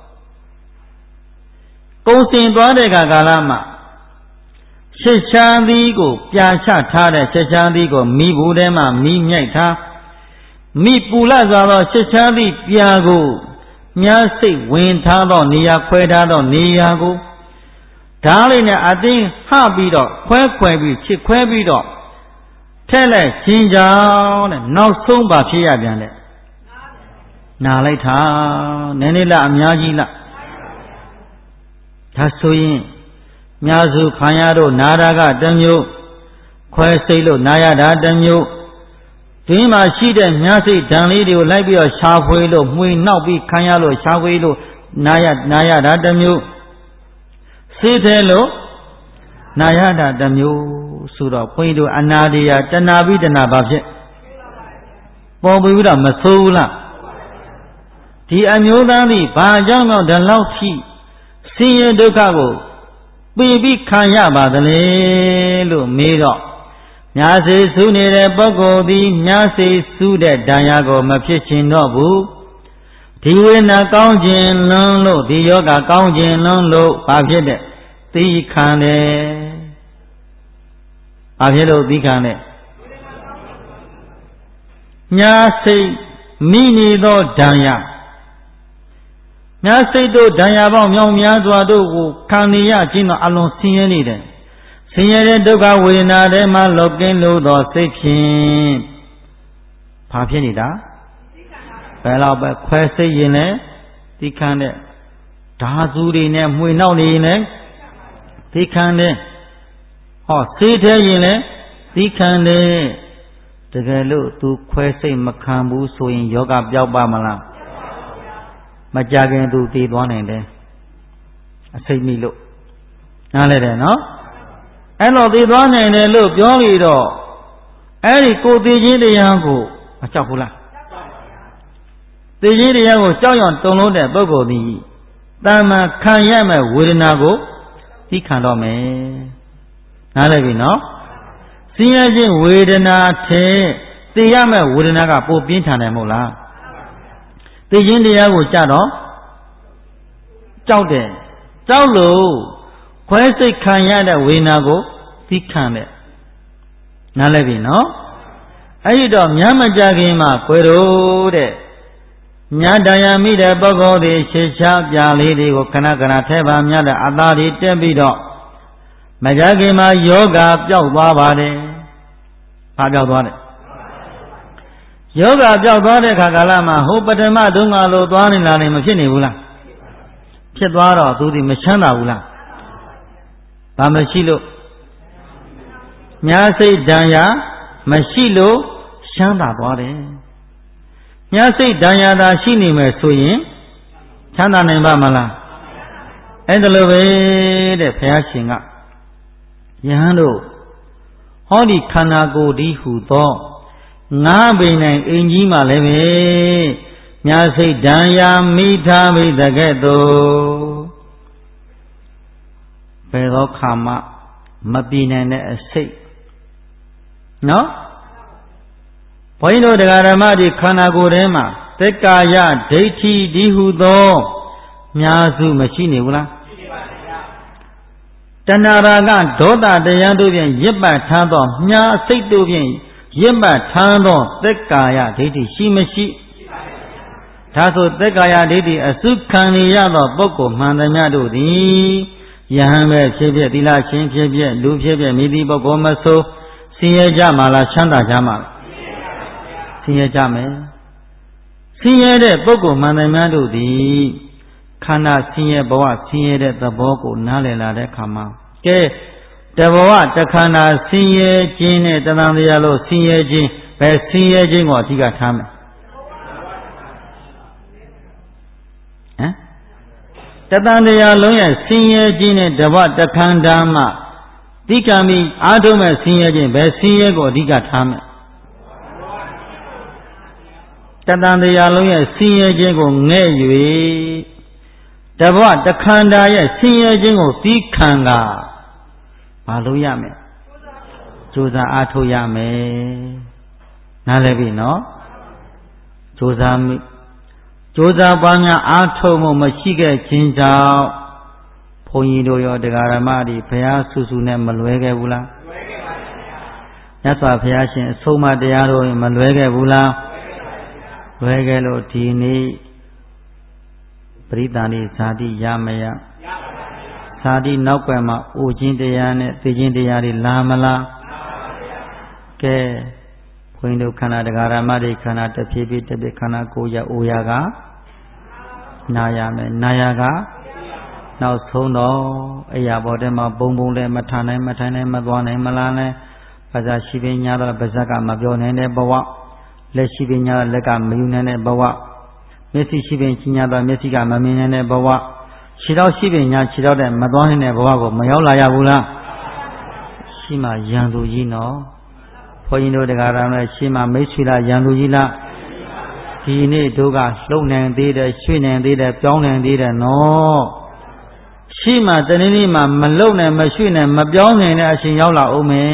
ကုံစင်သွားတဲ့အခါကာလမှာရှစ်ချမ်းသီးကိုပြာချထားတဲ့ရှစ်ချမ်းသီးကိုမိဘူးထဲမှာမိမြိုက်ထားမိပူလာစွာသောရှစ်ချမ်းသီးပြာကိုမြားစိတ်ဝင်ထားသောနေရာခွဲထားသောနေရာကိုဓာတ်လေးနဲ့အတင်းဟပြီးတော့ခွဲပြီးချစ်ခွဲပြီးတော့ထဲလိုက်ချင်းကြောင်းတဲ့နောက်ဆုံးပါဖြစ်ရပြန်တဲ့နာလိုက်တာနည်းနည်းလားအများကြီးလားဒါဆိုရင်များစုခံရတော့နာတာကတစ်မျိုးခွဲစိတ်လို့နာရတာတစ်မျိုးဒီမှာရှိတဲ့များစိတ်ဓာန်လေးတွေကိုလိုက်ပြီးတော့ရှားဖွေလို့မှွေနှောက်ပြီးခံရလို့ရှားဖွေလို့နာရတာတစ်မျိုးစိတ်ထဲလို့နာရတာတစ်မျိုးဆိုတော့ဘုန်းကြီးတို့အနာဒီယာတဏှာပြီးတဏှာဘာဖြစ်ပေါ်ပြီးတော့မဆိုးဘူးလားဒီအမျိုးသားသည်ဘာကြောင့်တော့ဒီလောက်ထိဆင်းရဲဒုက္ခကိုပြီးခံရပါသလဲလို့မေးတော့များစေစုနေတဲ့ပုဂ္ဂိုလ်သည်များစေစုတဲ့တရားကိုမဖြစ်ချင်တော့ဘူးဒီဝိညာဉ်ကောင်းခြင်းလုံးလို့ဒီယောဂကောင်းခြင်းလုံးလို့ဘာဖြစ်တဲ့သိခံတယ်ဘာဖြစ်လို့သိခံတယ်ညာစိတ်မိနေသောတရားညာစိတ်တို့တရားပေါင်းမြောင်များစွာတို့ကိုခံနေရခြင်းတော့အလွန်ဆင်းရဲနေတယ်ဆင်းရဲတဲ့ဒုက္ခဝေဒနာထဲမှာလောက်ကင်းလို့သောစိတ်ဖြင့်ဘာဖြစ်နေတာဘယ်တော့ပဲခွဲစိတ်ရင်လဲသိခံတဲ့ဓာစုတွေနဲ့မှွေနှောက်နေရင်လဲသိခံတဲ့ဟောစေးထဲရင်လဲသိခံတဲ့တကယ်လို့သူခွဲစိတ်မခံဘူးဆိုရင်ယောဂပျောက်ပါမလားမကြခင်သူတည်သွားနိုင်တယ်အစိတ်မိလို့နားလဲတယ်နော်အဲ့လိုတည်သွားနိုင်တယ်လို့ပြောပြီးတော့အဲ့ဒီကိုတည်ခြင်းတရားကိုမကြောက်ဘူးလားတည်ခြင်းတရားကိုကြောက်ရွံ့တုန်လို့တဲ့ပုဂ္ဂိုလ်သည်တာမန်ခံရမဲ့ဝေဒနာကိုသိခံတော့မယ်နားလဲပြီနော်ဆင်းရဲခြင်းဝေဒနာထဲသိရမဲ့ဝေဒနာကပိုပြင်းထန်တယ်မဟုတ်လားသိခြင်းတရားကိုကြတော့ကြောက်တယ်ကြောက်လို့ခွဲစိတ်ခံရတဲ့ဝေဒနာကိုသိခံတယ်နားလဲပြီနော်အဲ့ဒီတော့မြတ်မကြခင်မှာခွေတော့တဲ့မြတ်တရားမိတဲ့ပုဂ္ဂိုလ်တွေရှေ့ချပြလေးတွေကိုခဏခဏထဲပါမြတ်တဲ့အသားတွေတက်ပြီးတော့မကြခင်မှာယောဂပျောက်သွားပါတယ်ဘာပျောက်သွားတယ်ယောဂပျောက်သွားတဲ့ခါကာလမှာဟိုပထမဒုက္ခလိုသွားနေလာနေမဖြစ်နေဘူးလားဖြစ်သွားတော့သူဒီမချမ်းသာဘူးလားဘာမရှိလို့များစိတ်ဒဏ်ရာမရှိလို့ချမ်းသာသွားတယ်များစိတ်ဒဏ်ရာသာရှိနေမယ်ဆိုရင်ချမ်းသာနိုင်ပါမလားအဲ့ဒါလိုပဲတဲ့ဘုရားရှင်ကယဟန်တို့ဟောဒီခန္ဓာကိုယ်ဒီဟုသောငါးပိန်နိုင်အင်ကြီးမှလည်းပဲမြာစိတ်ဒံယာမိထားမိတကဲ့သို့ဘယ်သောခါမှမပြင်းနိုင်တဲ့အစိတ်နော်ဘုန်းကြီးတို့တရားဓမ္မဒီခန္ဓာကိုယ်ထဲမှာသက္ကာယဒိဋ္ဌိဒီဟုသောများစုမရှိနေဘူးလားရှိပါဗျာတဏှာရာဂဒေါသတရားတို့ဖြင့်ရစ်ပတ်ထားသောမြာစိတ်တို့ဖြင့်ရစ်ပတ်ထားသောသက္ကာယဒိဋ္ဌိရှိမရှိဒါဆိုသက္ကာယဒိဋ္ဌိအစုခံရသောပုဂ္ဂိုလ်မှန်သမျှတို့သည်ယဟန်ပဲဖြစ်ဖြစ်သီလရှင်ဖြစ်ဖြစ်လူဖြစ်ဖြစ်မိသည့်ပုဂ္ဂိုလ်မဆိုဆင်းရဲကြမှာလားချမ်းသာကြမှာလားဆင်းရဲကြမယ်ဆင်းရဲတဲ့ပုဂ္ဂိုလ်မှန်သမျှတို့သည်ခန္ဓာဆင်းရဲဘဝဆင်းရဲတဲ့သဘောကိုနားလည်လာတဲ့အခါမှာကဲတဘဝတခန္ဓာဆင်းရဲခြင်းနဲ့တဏှာတရားလို့ဆင်းရဲခြင်းပဲဆင်းရဲခြင်းကိုအဓိကထားမယ်တဏှာတရားလုံးရဲ့ဆင်းရဲခြင်းနဲ့တဘဝတခန္ဓာမှာတိကံမိအာထုံးမဲ့ဆင်းရဲခြင်းပဲဆင်းရဲကိုအဓိကထားမယ်တဏှာတရားလုံးရဲ့ဆင်းရဲခြင်းကိုငဲ့၍တဘဝတခန္ဓာရဲ့ဆင်းရဲခြင်းကိုသီးခံကဘာလို့ရမယ်ကြိုးစားအားထုတ်ရမယ်နားလည်ပြီနော်ကြိုးစားပါများအားထုတ်မှုမရှိခဲ့ခြင်းကြောင့်ဘုန်းကြီးတို့ရောတရားဓမ္မတွေဘုရားဆူဆူနဲ့မလွဲခဲ့ဘူးလားလွဲခဲ့ပါဗျာမြတ်စွာဘုရားရှင်အဆုံးအမတရားတို့မလွဲခဲ့ဘူးလားလွဲခဲ့လို့ဒီနေ့ပရိသန္တိဇာတိရမရဇာတိနောက်ကွယ်မှာအိုခြင်းတရားနဲ့သိခြင်းတရားတွေလာမလားကဲဘုန်းကြီးတို့ခန္ဓာတရားဓမ္မတွေခန္ဓာတစ်ဖြည်းဖြည်းတစ်ဖြည်းခန္ဓာကိုယ်ရအိုရကနာရမယ်နာရကနောက်ဆုံးတော့အရာပေါ်ထဲမှာဘုံဘုံလည်းမထနိုင်မထိုင်နိုင်မသွားနိုင်မလားနဲ့ပါဇာရှိပင်ညာတော့ပါဇက်ကမပြောနိုင်တဲ့ဘဝလက်ရှိပင်ညာလက်ကမယူနိုင်တဲ့ဘဝမျက်စိရှိပင်ညာတော့မျက်စိကမမြင်နိုင်တဲ့ဘဝခြေထောက်ရှိပင်ညာခြေထောက်တဲ့မသွားနိုင်တဲ့ဘဝကိုမရောက်လာရဘူးလားရှိမှရန်သူကြီးနော်ဘုန်းကြီးတို့တရားတော်နဲ့ရှိမှမိတ်ဆွေလားရန်သူကြီးလားဒီနေ့တို့ကလှုပ်နိုင်သေးတယ်ရွှေ့နိုင်သေးတယ်ပြောင်းနိုင်သေးတယ်နော်ရှိမှတနေ့နေ့မှမလှုပ်နိုင်မရွှေ့နိုင်မပြောင်းနိုင်တဲ့အချိန်ရောက်လာအောင်မယ်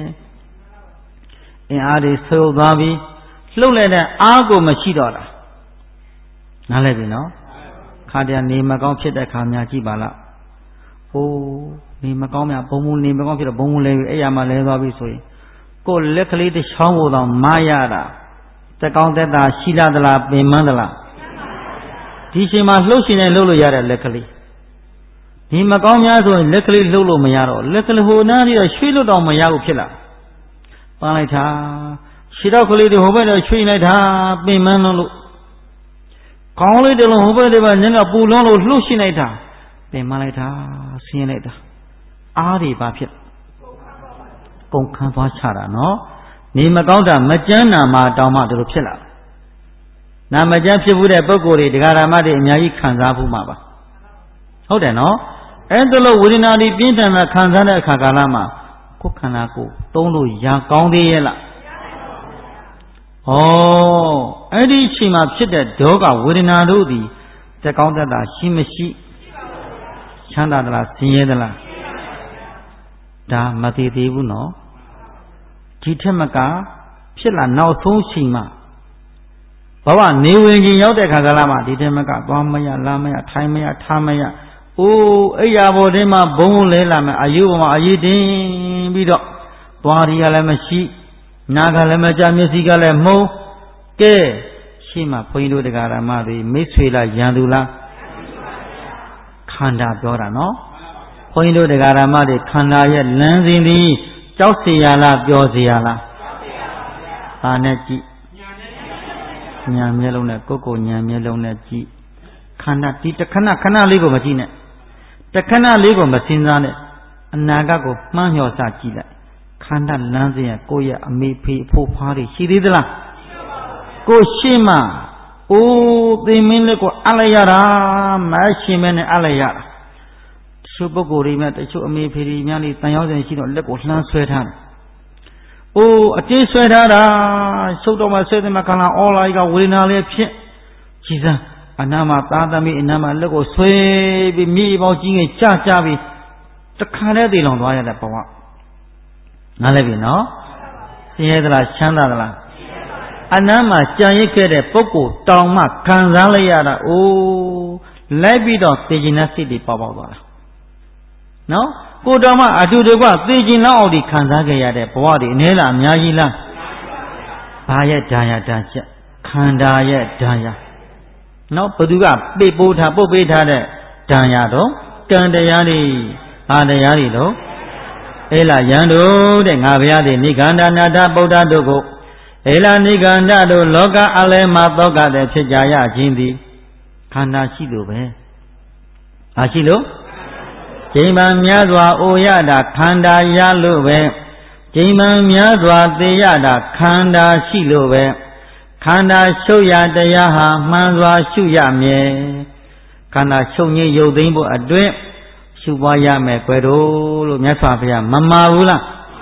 အင်အားတွေဆုပ်သွားပြီးလှုပ်လိုက်တဲ့အားကိုမရှိတော့တာနားလည်ပြီနော်ခါတည်းနေမကောင်းဖြစ်တဲ့ခါများကြည့်ပါလားဟိုးနေမကောင်းများဘုံဘုံနေမကောင်းဖြစ်တော့ဘုံဘုံလဲအဲ့ရမှာလဲသွားပြီဆိုရင်ကိုယ်လက်ကလေးတစ်ချောင်းကိုတော့မရတာတက်ကောင်းတက်တာရှိလာသလားပင်မန်းသလားဒီချိန်မှာလှုပ်ရှင်နေလှုပ်လို့ရတဲ့လက်ကလေးဒီမကောင်းများဆိုရင်လက်ကလေးလှုပ်လို့မရတော့လက်ကလေးဟိုနားပြီးတော့ရွှေ့လို့တော့မရဘူးဖြစ်လာပန်းလိုက်တာခြေတော့ကလေးတွေဟိုဘက်တော့ရွှေ့လိုက်တာပင်မန်းလို့ကောင်းလေးတလုံးဟိုဘက်တွေပါညကပူလုံးလို့လှုပ်ရှင်လိုက်တာပင်မန်းလိုက်တာဆင်းလိုက်တာအားတွေပါဖြစ်ကုန်ခန်းသွားချတာနော်နေမကောင်းတာမကြမ်းနာမှာတောင်းမှတို့ဖြစ်လာနာမကြမ်းဖြစ်ဘူးတဲ့ပုဂ္ဂိုလ်တွေတရားဓမ္မတွေအများကြီးခံစားဖို့မှာပါဟုတ်တယ်နော်အဲ့ဒါလို့ဝေဒနာတွေပြင်းထန်တာခံစားတဲ့အခါကာလမှာကိုယ်ခန္ဓာကိုယ်သုံးလို့ရကောင်းသေးရဲ့လားဩအဲ့ဒီအချိန်မှာဖြစ်တဲ့ဒေါကဝေဒနာတို့သည်တက်ကောင်းတတ်တာရှိမရှိချမ်းသာသလားဆင်းရဲသလားဒါမသိသေးဘူးနော်ဒီထက်မကဖြစ်လာနောက်ဆုံးချိန်မှာဘဝနေဝင်ခြင်းရောက်တဲ့ခါကလာမှဒီထက်မကသွားမရလာမရထိုင်မရထားမရအိုးအိယာဘော်ထဲမှာဘုံလဲလာမယ်အာယုဘမှာအရေးတင်ပြီးတော့သွားရီကလည်းမရှိနာကလည်းမကြမျက်စိကလည်းမှုံးကဲရှိမှဘုန်းကြီးတို့တရားဓမ္မတွေမိတ်ဆွေလားရန်သူလားခန္ဓာပြောတာနော်ဘုန်းကြီးတို့တရားဓမ္မတွေခန္ဓာရဲ့လမ်းစဉ်သည်ကြောက်เสียလားပြောเสียလားဒါနဲ့ကြည့်ညာမျက်လုံးနဲ့ကိုယ်ကိုညာမျက်လုံးနဲ့ကြည့်ခန္ဓာဒီတခဏခဏလေးကိုမကြည့်နဲ့တခဏလေးကိုမစဉ်းစားနဲ့အနာဂတ်ကိုမှန်းလျော်စကြည့်လိုက်ခန္ဓာလမ်းစဉ်ရဲ့ကိုယ့်ရဲ့အမေဖေအဖိုးဖွားတွေရှိသေးသလားကိုရှိမှအိုးသိမင်းလေးကိုအလိုက်ရတာမရှင်မဲနဲ့အလိုက်ရတာတချို့ပုဂ္ဂိုလ်တွေများတချို့အမေဖေတွေများလေးတန်ရောက်စဉ်ရှိတော့လက်ကိုလှမ်းဆွဲထားတယ်အိုးအကျဉ်းဆွဲထားတာချုပ်တော့မှဆွဲတယ်မှခန္ဓာအော်လာကြီးကဝေဒနာလေးဖြစ်ကြည်စမ်းအနာမှာသားသမီးအနာမှာလက်ကိုဆွဲပြီးမြေပေါင်းကြီးငယ်ကြပြီးတခါတည်းတည်လောင်သွားရတဲ့ဘဝနားလည်ပြီနော်ဆင်းရဲသလားချမ်းသာသလားအနာမှာကြံရစ်ခဲ့တဲ့ပုဂ္ဂိုလ်တောင်မှခံစားလိုက်ရတာအိုးလိုက်ပြီးတော့သိကျင်တဲ့စိတ်တွေပေါက်သွားတာနော်ကိုတော်မှအတူတကွသိကျင်လောက်အောင်ဒီခံစားခဲ့ရတဲ့ဘဝတွေအနည်းလားအများကြီးလားဘာရဲ့ဓာရဓာချက်ခန္ဓာရဲ့ဓာရနော်ဘသူကပေပိုးထားပုတ်ပေးထားတဲ့ဓာရတော့ကံတရားတွေဘာတရားတွေတော့အေလာယံတို့တဲ့ငါဘုရားသည်နိဂန္ဓနာထဗုဒ္ဓတို့ကိုအေလာနိဂန္ဓတို့လောကအလဲမှာသောကတဲ့ဖြစ်ကြရခြင်းသည်ခန္ဓာရှိလို့ပဲအားရှိလို့ကျိန်ပံများစွာအိုရတာခန္ဓာရလို့ပဲကျိန်ပံများစွာသေရတာခန္ဓာရှိလို့ပဲခန္ဓာရှုပ်ရတရားဟာမှန်စွာရှုရမယ်ခန္ဓာချုပ်ငြိရုပ်သိမ်းဖို့အတွင်းရှုပွားရမယ်ကွယ်တို့လို့မြတ်စွာဘုရားမမှားဘူးလား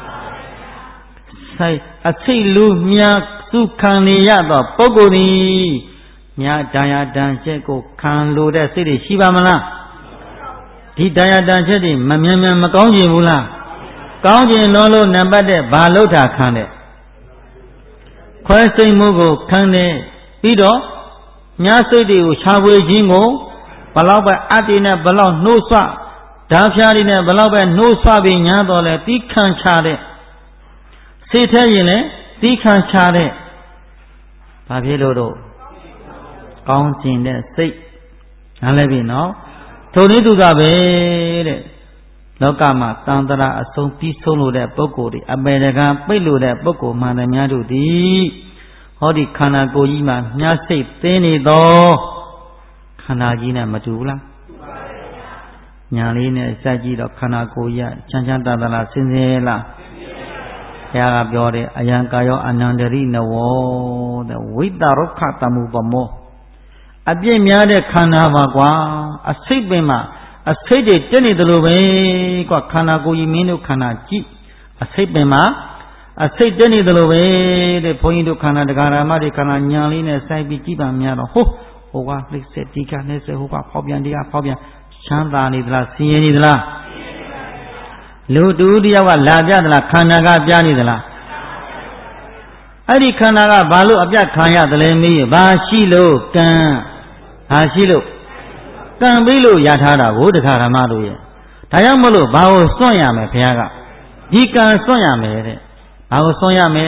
ဆိုင်အစိတ်လူမြတ်သူခံနေရတော့ပုဂ္ဂိုလ်သည်မြတ်တရားတန်ချက်ကိုခံလို့တဲ့စိတ်တွေရှိပါမလားဒီတရားတန်ချက်တွေမမြန်မြန်မကောင်းကျင်ဘူးလားကောင်းကျင်လို့နံပါတ်တဲ့ဘာလို့တာခံတဲ့ခွဲစိတ်မှုကိုခံတဲ့ပြီးတော့မြတ်စိတ်တွေကိုခြားပွေခြင်းကိုဘလောက်ပဲအတ္တိနဲ့ဘလောက်နှိုးဆွဓာဖျားတွေနဲ့ဘလောက်ပဲနှိုးဆွပြီးညာတော့လဲတီးခံချတဲ့စိတ်ထဲရင်လည်းတီးခံချတဲ့ဘာဖြစ်လို့တော့ကောင်းကျင်တဲ့စိတ်နားလဲပြီနော်ထိုနည်းသူကပဲတဲ့လောကမှာတန်တရာအဆုံးပြီးဆုံးလို့တဲ့ပုဂ္ဂိုလ်တွေအပေတကပိတ်လို့တဲ့ပုဂ္ဂိုလ်မှန်တယ်များတို့သည်ဟောဒီခန္ဓာကိုယ်ကြီးမှာမြတ်စိတ်သင်းနေသောခန္ဓာကြီးနဲ့မတူဘူးလားညာလေးနဲ့စက်ကြည့်တော့ခန္ဓာကိုယ်ရချမ်းချမ်းသာသာလားစင်စင်လားဘုရားကပြောတယ်အယံကာယောအနန္တရိနဝောတဲ့ဝိတ္တရုခတမှုပမောအပြည့်များတဲ့ခန္ဓာပါကွာအစိတ်ပင်မှာအစိတ်တွေတက်နေတယ်လို့ပဲကွာခန္ဓာကိုယ်ကြီးမင်းတို့ခန္ဓာကြည့်အစိတ်ပင်မှာအစိတ်တက်နေတယ်လို့ပဲတဲ့ဘုန်းကြီးတို့ခန္ဓာတရားဓမ္မတွေခန္ဓာညာလေးနဲ့စိုက်ပြီးကြည့်ပါများတော့ဟိုကနှိမ့်ဆက်ဒီကနှိမ့်ဆက်ဟိုကဖောက်ပြန်ဒီကဖောက်ပြန်ချမ်းသာနေသလားဆင်းရဲနေသလားလူတူတယောက်ကလာပြသလားခန္ဓာကပြနေသလားအဲ့ဒီခန္ဓာကဘာလို့အပြတ်ခံရတယ်လဲမေးဘာရှိလို့ကံဘာရှိလို့ကံပြီးလို့ရထားတာကိုတရားဓမ္မတို့ရဲ့ဒါကြောင့်မလို့ဘာကိုစွန့်ရမယ်ဘုရားကဒီကံစွန့်ရမယ်တဲ့ဘာကိုစွန့်ရမယ်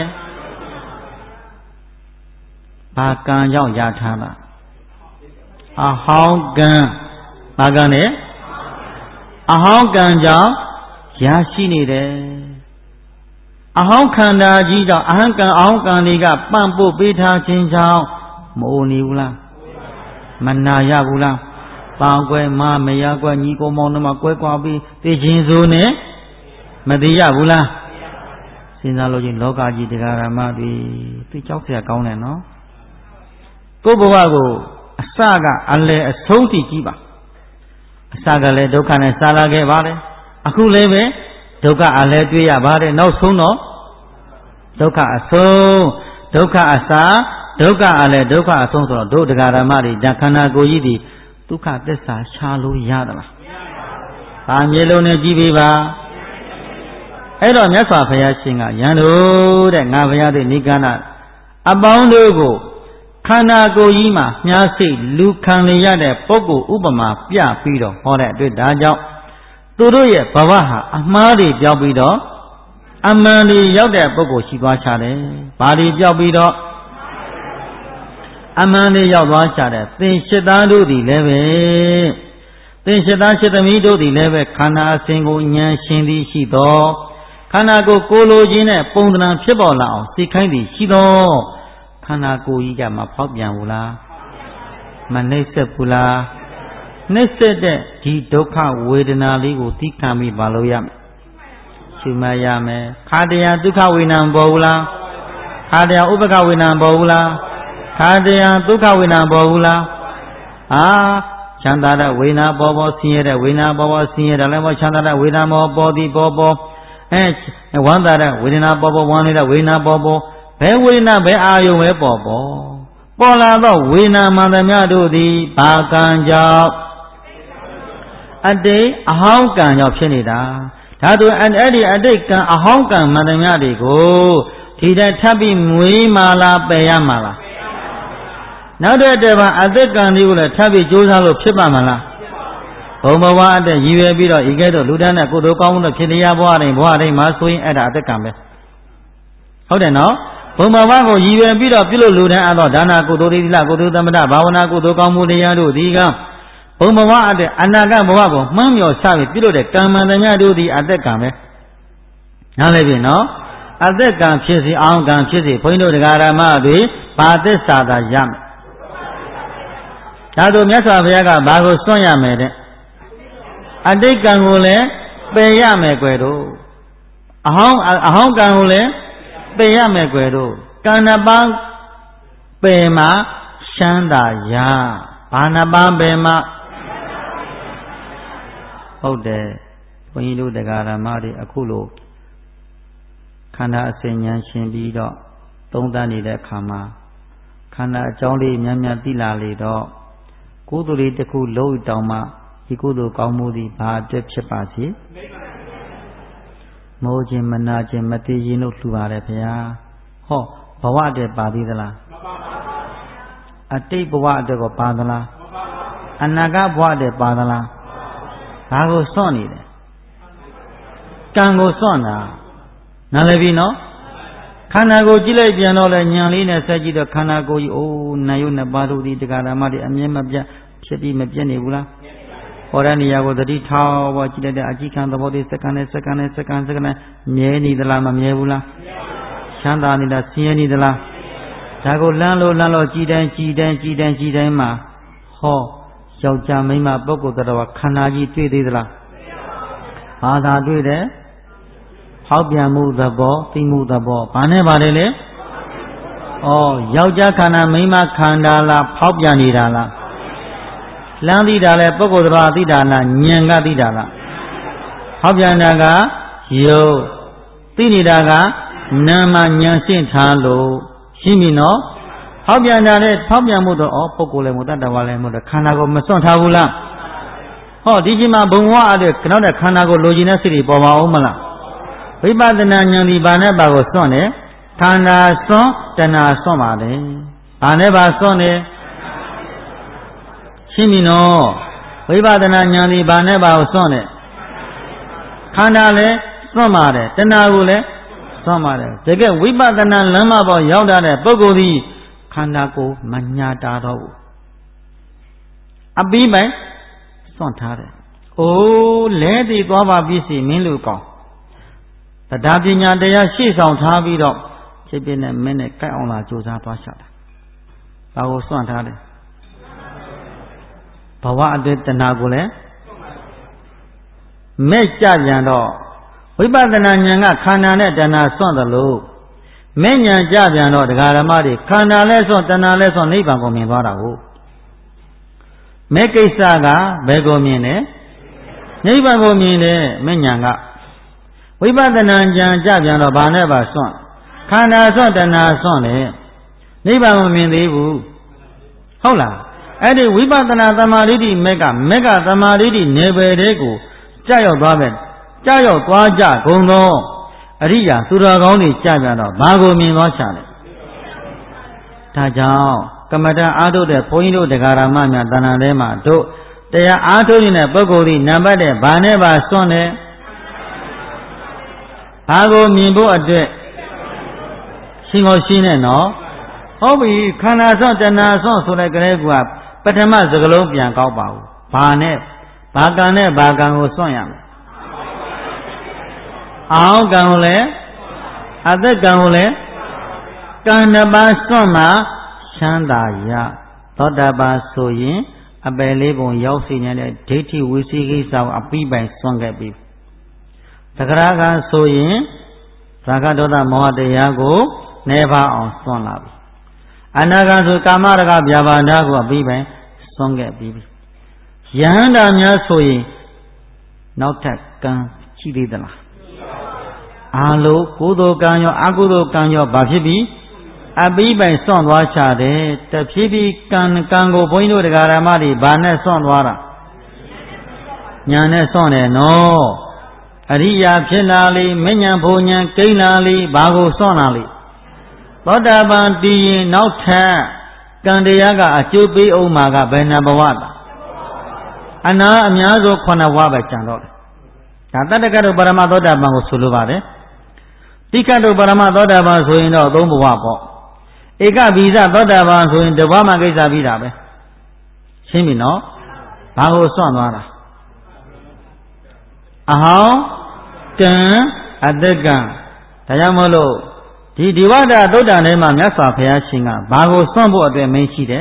ဘာကံကြောင့်ရထားတာအဟောင်းကံဘာကံလဲအဟောင်းကံကြောင့်ရရှိနေတယ်အဟောင်းခန္ဓာကြီးကြောင့်အဟံကံအဟောင်းကံတွေကပန့်ပို့ပေးထားခြင်းကြောင့်မအိုနေဘူးလားမနာရဘူးလားပေါင်ကွယ်မမရကွယ်ညီကိုမောင်နှမကွဲကွာပြီးသိချင်းစိုးနဲ့မသိရဘူးလားစဉ်းစားလို့ချင်းလောကကြီးတရားဓမ္မတွေသိကြောက်เสียကောင်းတယ်နော်ကိုယ့်ဘဝကိုအစကအလယ်အဆုံးထိကြည့်ပါအစကလည်းဒုက္ခနဲ့စားလာခဲ့ပါတယ်အခုလည်းပဲဒုက္ခအလယ်တွေ့ရပါတယ်နောက်ဆုံးတော့ဒုက္ခအဆုံးဒုက္ခအစဒုက္ခအလယ်ဒုက္ခအဆုံးဆိုတော့ဒုက္ခဓမ္မတွေဒါခန္ဓာကိုယ်ကြီးဒီဒုက္ခသစ္စာရှားလို့ရသလားဘာမြေလုံးနဲ့ကြည့်ပေးပါအဲ့တော့မြတ်စွာဘုရားရှင်ကယံတို့တဲ့ငါဘုရားတို့နိဂန္ဓအပေါင်းတို့ကိုခန္ဓာကိုယ်ကြီးမှာမြားစိတ်လူခံရတဲ့ပုဂ္ဂိုလ်ဥပမာပြပြီးတော့ဟောတဲ့အတွက်ဒါကြောင့်သူတို့ရဲ့ဘဝဟာအမှားတွေပြောက်ပြီးတော့အမှန်တွေရောက်တဲ့ပုဂ္ဂိုလ်ရှိသွားချတယ်။ဘာတွေပြောက်ပြီးတော့အမှန်တွေရောက်သွားချတယ်။သင်ရှိသားတို့သည်လည်းပဲသင်ရှိသားရှိသမီးတို့သည်လည်းပဲခန္ဓာအစဉ်ကိုဉာဏ်ရှင်သည်ရှိသောခန္ဓာကိုယ်လိုခြင်းနဲ့ပုံသဏ္ဍာန်ဖြစ်ပေါ်လာအောင်သိခိုင်းသည်ရှိသောခန္ဓာကိုယ်ကြီးကမဖောက်ပြန်ဘူးလားမနှိမ့်ဆက်ဘူးလားနှိမ့်ဆက်တဲ့ဒီဒုက္ခဝေဒနာလေးကိုသိခံပြီးပါလို့ရမယ်ရှုမှတ်ရမယ်ခါတရားဒုက္ခဝေဒနာပေါ်ဘူးလားခါတရားဥပ္ပခဝေဒနာပေါ်ဘူးလားခါတရားဒုက္ခဝေဒနာပေါ်ဘူးလားချမ်းသာတဲ့ဝေဒနာပေါ်ပေါ်ဆင်းရဲတဲ့ဝေဒနာပေါ်ပေါ်ဆင်းရဲတယ်လည်းမချမ်းသာတဲ့ဝေဒနာပေါ်သည်ပေါ်ပေါ်ဝမ်းသာတဲ့ဝေဒနာပေါ်ပေါ်ဝမ်းနေတဲ့ဝေဒနာပေါ်ပေါ်ဘယ်ဝေဒနာဘယ်အာယုံပဲပေါ်ပေါ်လာတော့ဝေဒနာမှန်သမျှတို့သည်ဘာကံကြောင့်အတိတ်အဟောင်းကံကြောင့်ဖြစ်နေတာဒါဆိုအဲ့ဒီအတိတ်ကံအဟောင်းကံမှန်သမျှတွေကိုဒီတဲ့ထပ်ပြီးမွေးမာလားပယ်ရမှာလားနောက်တဲ့ဘာအတိတ်ကံတွေကိုလည်းထပ်ပြီးကြိုးစားလို့ဖြစ်ပါမလားဘုံဘဝအတ္တရည်ရွယ်ပြီးတော့ဤကဲ့သို့လူတန်းတဲ့ကိုယ်တို့ကောင်းမှုတို့ဖြစ်တရားဘဝတိုင်းမှာဆိုရင်အဲ့ဒါအတိတ်ကံပဲဟုတ်တယ်နော်ဘုံဘဝကိုရည်ရွယ်ပြီးတော့ပြုလို့လူတန်းအပ်တော့ဒါနကုသိုလ်သီလကုသိုလ်သမထဘာဝနာကုသိုလ်ကောင်းမှုတရားတို့ဒီကဘုံဘဝအတ္တအနာဂတ်ဘဝကိုမှန်းမြော်ချပြီးပြုလို့တဲ့ကံမှန်သမျှတို့ဒီအတိတ်ကံပဲနားလည်ပြီနော်အတိတ်ကံဖြစ်စီအောင်ကံဖြစ်စီဘုန်းကြီးတို့တရားဓမ္မတွေဘာသစ္စာသာရမယ်ဒါတို့မြတ်စွာဘုရားကဘာကိုစွန့်ရမယ်တဲ့အတိတ်ကံကိုလည်းပယ်ရမယ်ကွယ်တို့အဟောင်းကံကိုလည်းပယ်ရမယ်ကွယ်တို့ကံနှစ်ပါးပယ်မှာရှမ်းသာရဘာနှစ်ပါးပယ်မှာဟုတ်တယ်ဘုန်းကြီးတို့တရားဓမ္မတွေအခုလိုခန္ဓာအစဉ်ဉာဏ်ရှင်ပြီးတော့သုံးသပ်နေတဲ့အခါမှာခန္ဓာအကြောင်းလေးများများသိလာလေတော့ကုသိုလ်လေးတစ်ခုလုံးတောင်မှဒီကုသိုလ်ကောင်းမှုသည်ဘာအတွက်ဖြစ်ပါစေမိုးခြင်းမနာခြင်းမတည်ခြင်းတို့လှူပါတယ်ဗျာဟောဘဝအတွက်ပါသေးသလားမပါပါဘူးအတိတ်ဘဝအတွက်ကိုပါသလားမပါပါဘူးအနာဂတ်ဘဝအတွက်ပါသလားဘာကိုစွန့်နေတယ်ကံကိုစွန့်တာနားလည်ပြီနော်ခန္ဓာကိုယ်ကြည့်လိုက်ပြန်တော့လဲဉာဏ်လေးနဲ့ဆက်ကြည့်တော့ခန္ဓာကိုယ်ကြီးအိုးနာယုနှစ်ပါးတို့ဒီတရားဓမ္မတွေအမြဲမပြတ်ဖြစ်ပြီးမပြတ်နေဘူးလားဟောတဲ့နေရာကိုသတိထားဖို့ကြည့်တဲ့အကြည့်ခံသဘောတွေစက္ကန့်နဲ့မြဲနေသလားမမြဲဘူးလားချမ်းသာနေတာဆင်းရဲနေသလားဒါကိုလမ်းလို့ကြည်တိုင်းမှာဟောယောက်ျားမိန်းမပုဂ္ဂိုလ်တော်ခန္ဓာကြီးတွေ့သေးသလားဘာသာတွေ့တယ်ဟောက်ပြန်မှုသဘောသိမှုသဘောဘာနဲ့ပါတယ်လဲယောက်ျားခန္ဓာမိန်းမခန္ဓာလားဖောက်ပြန်နေတာလားလမ်းသိတာလဲပုဂ္ဂိုလ်တော်သိတာလားဉာဏ်ကသိတာလားဖောက်ပြန်တာကယုတ်သိနေတာကနာမဉာဏ်ရှင်းထားလို့ရှင်းပြီနော်ဖောက်ပြန်တာလဲဖောက်ပြန်မှုတော့ပုဂ္ဂိုလ်လည်းမဟုတ်တတ္တဝါလည်းမဟုတ်ခန္ဓာကိုမစွန့်ထားဘူးလားဟောဒီချိန်မှာဘုံဝါအဲ့ကတော့တဲ့ခန္ဓာကိုလိုချင်တဲ့စိတ်တွေပေါ်ပါအောင်မလားဝိပဿနာဉာဏ်ဒီဘာနဲ့ဘာကိုစွန့်တယ်ခန္ဓာစွန့်တဏှာစွန့်ပါတယ်ဘာနဲ့ဘာစွန့်တယ်ရှင်းပြီနော်ဝိပဿနာဉာဏ်ဒီဘာနဲ့ဘာကိုစွန့်တယ်ခန္ဓာလည်းစွန့်ပါတယ်တဏှာကိုလည်းစွန့်ပါတယ်တကယ်ဝိပဿနာလမ်းမပေါ်ရောက်တဲ့ပုဂ္ဂိုလ်ဒီခန္ဓာကိုမညာတာတော့ဘူးအပြီးပိုင်းစွန့်ထားတယ်လဲတည်သွားပါပြီစီမင်းလူကောင်တရားပညာတရားရှေ့ဆောင်ထားပြီးတော့ဖြစ်ဖြစ်နဲ့မင်းနဲ့ကြိုက်အောင်လာကြိုးစားသွားရှာတာဘာကိုစွန့်ထားတယ်ဘဝအတွက်တဏှာကိုလည်းမဲ့ကြပြန်တော့ဝိပဿနာဉာဏ်ကခန္ဓာနဲ့တဏှာစွန့်တယ်လို့မဲ့ဉာဏ်ကြပြန်တော့ဒကာဓမ္မတွေခန္ဓာလဲစွန့်တဏှာလဲစွန့်နိဗ္ဗာန်ကိုမြင်သွားတာကိုမဲ့ကိစ္စကဘယ်ကိုမြင်လဲနိဗ္ဗာန်ကိုမြင်တယ်မဲ့ဉာဏ်ကဝိပဿနာဉာဏ်ကြပြန်တော့ဘာနဲ့ပါစွန့်ခန္ဓာစွန့်တဏှာစွန့်တယ်နိဗ္ဗာန်ကိုမြင်သေးဘူးဟုတ်လားအဲ့ဒီဝိပဿနာသမာဓိတိမက်ကသမာဓိတိနယ်ပယ်တဲ့ကိုကြောက်ရောက်သွားကြကုန်သောအရိယာသူတော်ကောင်းတွေကြပြန်တော့ဘာကိုမြင်သွားချတယ်ဒါကြောင့်ကမ္မဋ္ဌာန်းအားထုတ်တဲ့ဘုန်းကြီးတို့တရားဓမ္မများတဏ္ဍာထဲမှာတို့တရားအားထုတ်နေတဲ့ပုဂ္ဂိုလ်ဒီနံပါတ်တဲ့ဘာနဲ့ပါစွန့်တယ်ဘာကိုမြင်ဖို့အတွက်ရှင်းကိုရှင်းနဲ့နော်ဟုတ်ပြီခန္ဓာစွန့်တဏှာစွန့်ဆိုတဲ့ကလေးကပထမစကလုံးပြန်ကောက်ပါဘူးဘာနဲ့ဘာကံနဲ့ဘာကံကိုစွန့်ရမယ်အောင်းကံကိုလည်းအသက်ကံကိုလည်းကံနှစ်ပါးစွန့်မှချမ်းသာရသောတာပန်ဆိုရင်အပယ်လေးပုံရောက်စီနေတဲ့ဒိဋ္ဌိဝိသိကိစ္စကိုအပြီးပိုင်စွန့်ခဲ့ပြီသက္ကရာကံဆိုရင်ရာဂဒေါသမောဟတရားကိုနေပါအောင်စွန့်လာပြီအနာဂံဆိုကာမရဂဗျာပါဒကိုအပြီးပိုင်စွန့်ခဲ့ပြီယဟန္တာများဆိုရင်နောက်ထပ်ကံရှိသေးသလားအာလို့ကုသိုလ်ကံရောအကုသိုလ်ကံရောဘာဖြစ်ပြီအပြီးပိုင်စွန့်သွားချတယ်တဖြည်းဖြည်းကံကိုဘုန်းကြီးတို့တရားဓမ္မတွေဘာနဲ့စွန့်သွားတာညာနဲ့စွန့်တယ်နော်အရိယာဖြစ်လာလေမဉ္ဇဉ်ဘုံဉဏ်ကိန်းလာလေဘာကိုစွန့်လာလေသောတာပန်တည်ရင်နောက်ထပ်ကံတရားကအကျိုးပေးအောင်မှာကဘယ်နှဘဝတာအနာအများဆုံး9ဘဝပဲကျန်တော့တယ်ဒါတတ္တကတုပရမသောတာပန်ကိုဆိုလိုပါတယ်တိကတုပရမသောတာပန်ဆိုရင်တော့3ဘဝပေါ့ဧကဗီဇသောတာပန်ဆိုရင်တဘဝမှကိစ္စပြီးတာပဲရှင်းပြီနော်ဘာကိုစွန့်သွားတာအဟောင်းကံအတ္တကံဒါကြောင့်မို့လို့ဒီဝဒသုတ်တန်ထဲမှာမြတ်စွာဘုရားရှင်ကဘာကိုစွန့်ဖို့အတွက်မင်းရှိတယ်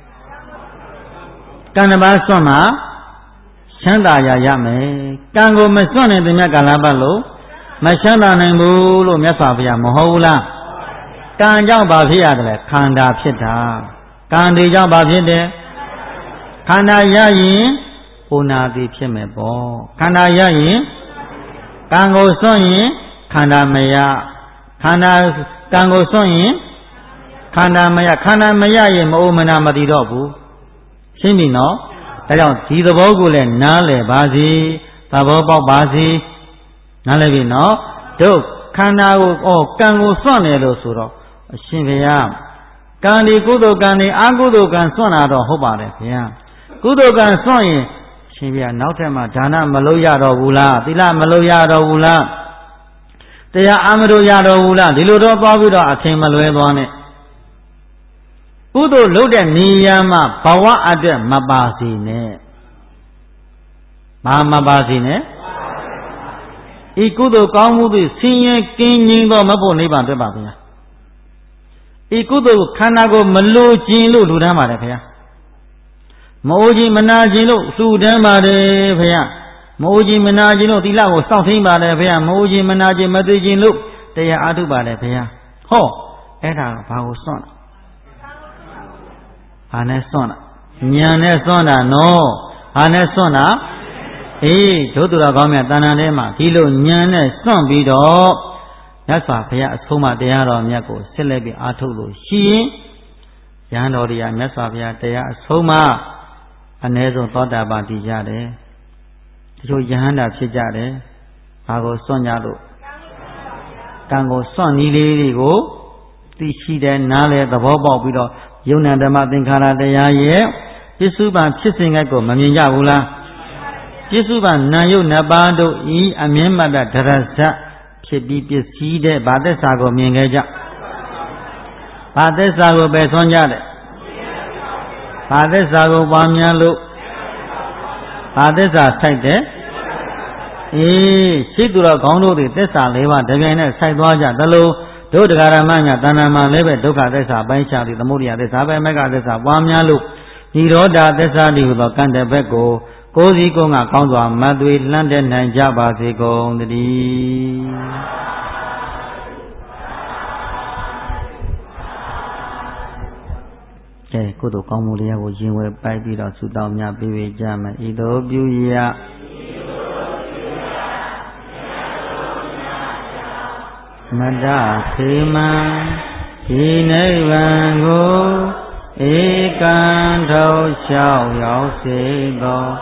ကံတစ်ပါးစွန့်မှချမ်းသာရမယ်ကံကိုမစွန့်နိုင်တဲ့မြတ်ကာလပတ်လို့မချမ်းသာနိုင်ဘူးလို့မြတ်စွာဘုရားမဟုတ်ဘူးလားကံကြောင့်ဘာဖြစ်ရတယ်လဲခန္ဓာဖြစ်တာကံတွေကြောင့်ဘာဖြစ်တယ်ခန္ဓာရရင်ဟိုနာတိဖြစ်မယ်ပေါ့ခန္ဓာရရင်ကံကိုစွန့်ရင်ခန္ဓာမရခန္ဓာကံကိုစွန့်ရင်ခန္ဓာမရရင်မအိုမနာမတည်တော့ဘူးရှင်းပြီနော်ဒါကြောင့်ဒီသဘောကိုလည်းနားလည်ပါစေသဘောပေါက်ပါစေနားလည်ပြီနော်တို့ခန္ဓာကိုကံကိုစွန့်တယ်လို့ဆိုတော့အရှင်ဘုရားကံဒီကုသိုလ်ကံဒီအကုသိုလ်ကံစွန့်တာတော့ဟုတ်ပါတယ်ဘုရားကုသိုလ်ကံစွန့်ရင်ရှင်ဘုရားနောက်ထပ်မှဒါနမလုပ်ရတော့ဘူးလားသီလမလုပ်ရတော့ဘူးလားတရားအမလို့ရတော့ဘူးလားဒီလိုတော့သွားပြီးတော့အထင်မလွဲသွားနဲ့ကုသိုလ်လုပ်တဲ့နေရာမှာဘဝအတွက်မပါစေနဲ့ Mama Basine Ikudo Kamudu, Senior King Yingo Mapo Niban de Babia Ikudo Kanago Malu Jinlu Ludamare Moji Manajino, Sudamare Pea Moji Manajino, Tila, something by the Pea, Moji Manaji Madijin look, they are Adu by the Pea. Ho, Eda Pauson Anesona Nyanesona, no Anesona, Totura Gomia Dananema, Kilo Nyane, some bido. That's why Pea Soma de Aro Miako, Celebi Atulu, she Yandoria Mesavia de Soma. Anezo thought about the Jade. So Yahanda Chijade, Pago Sonyado Tango Sonny Lady go, the she then Nale, the Bobo Bido, Yuna the Martin Kara de Yaye, Jisuban Chissing Echo, Mamia Ula, Jisuban Nayo Nabado E. Amemba that Teresa, Chibi Seede, Badesago Mingaja Badesago Besonyade. Badesago Bamialu Badesa side Sidura Gondo, the Tessa Leva, the Gana, Sidwaja, the Low, Dodaramania, Danama Leve, Doka Desa, Baisha, the Muria, the Sabe Mega Desa, Bamialu, Hiroda Desa, the Kanda Beko, Cozy Gonga, Congo, Madrid, London, and Java, they go on the Kudo Kamulia was in where Pipida Sudamia Bibi Jama, Ido Buya Mada Sima, Inevango, Ekanto Xiao Yao Sego,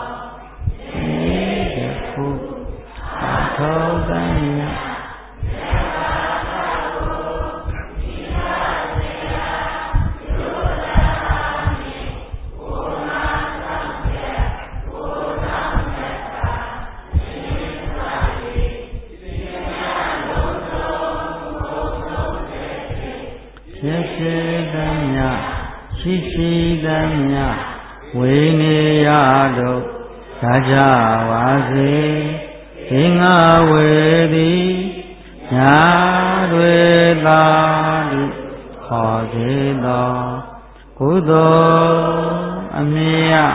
Shishidamya Vineyado Sajavase Inga Vedi Nyadvedadi Khajeda Kudo Amya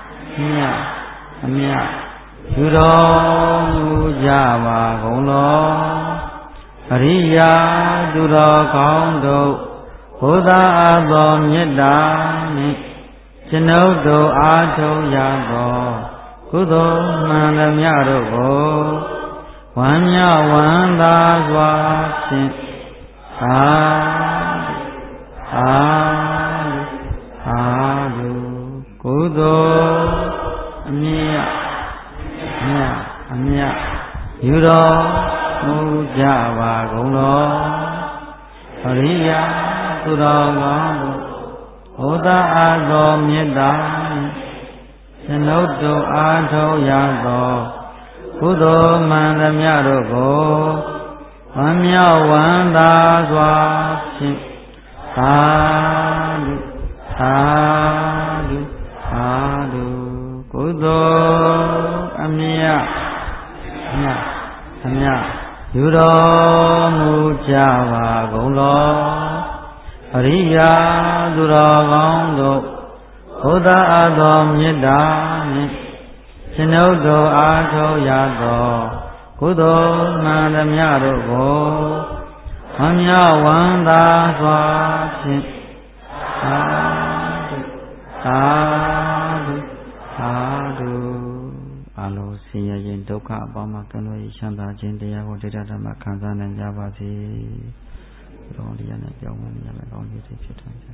Yuro Mujava Golo Hariya Dura Kaundo Buddha Abom Yedani Chinodo Ato Yago Kudo Mandamyaro Wanya Wanda Swapsin Adu Kudo Amya Yuro Mujava Golo Hariya Turagano Oda Ago Miedani Senodo Ato Yago Kudo Mandamyaro Wanya Wanda Swapsin Adu Kudo Amya Yuro Mujava Golo Hariya Duragando Oda Adom Yedani Sinodo Ato Yago Kudo Mandamyaro Wanya Wanda Swapsin Adu Alo Siya Yin Doka Bama Kano Shanta Jindia Dama Kanzan and Javati Rondiana Yaman Yaman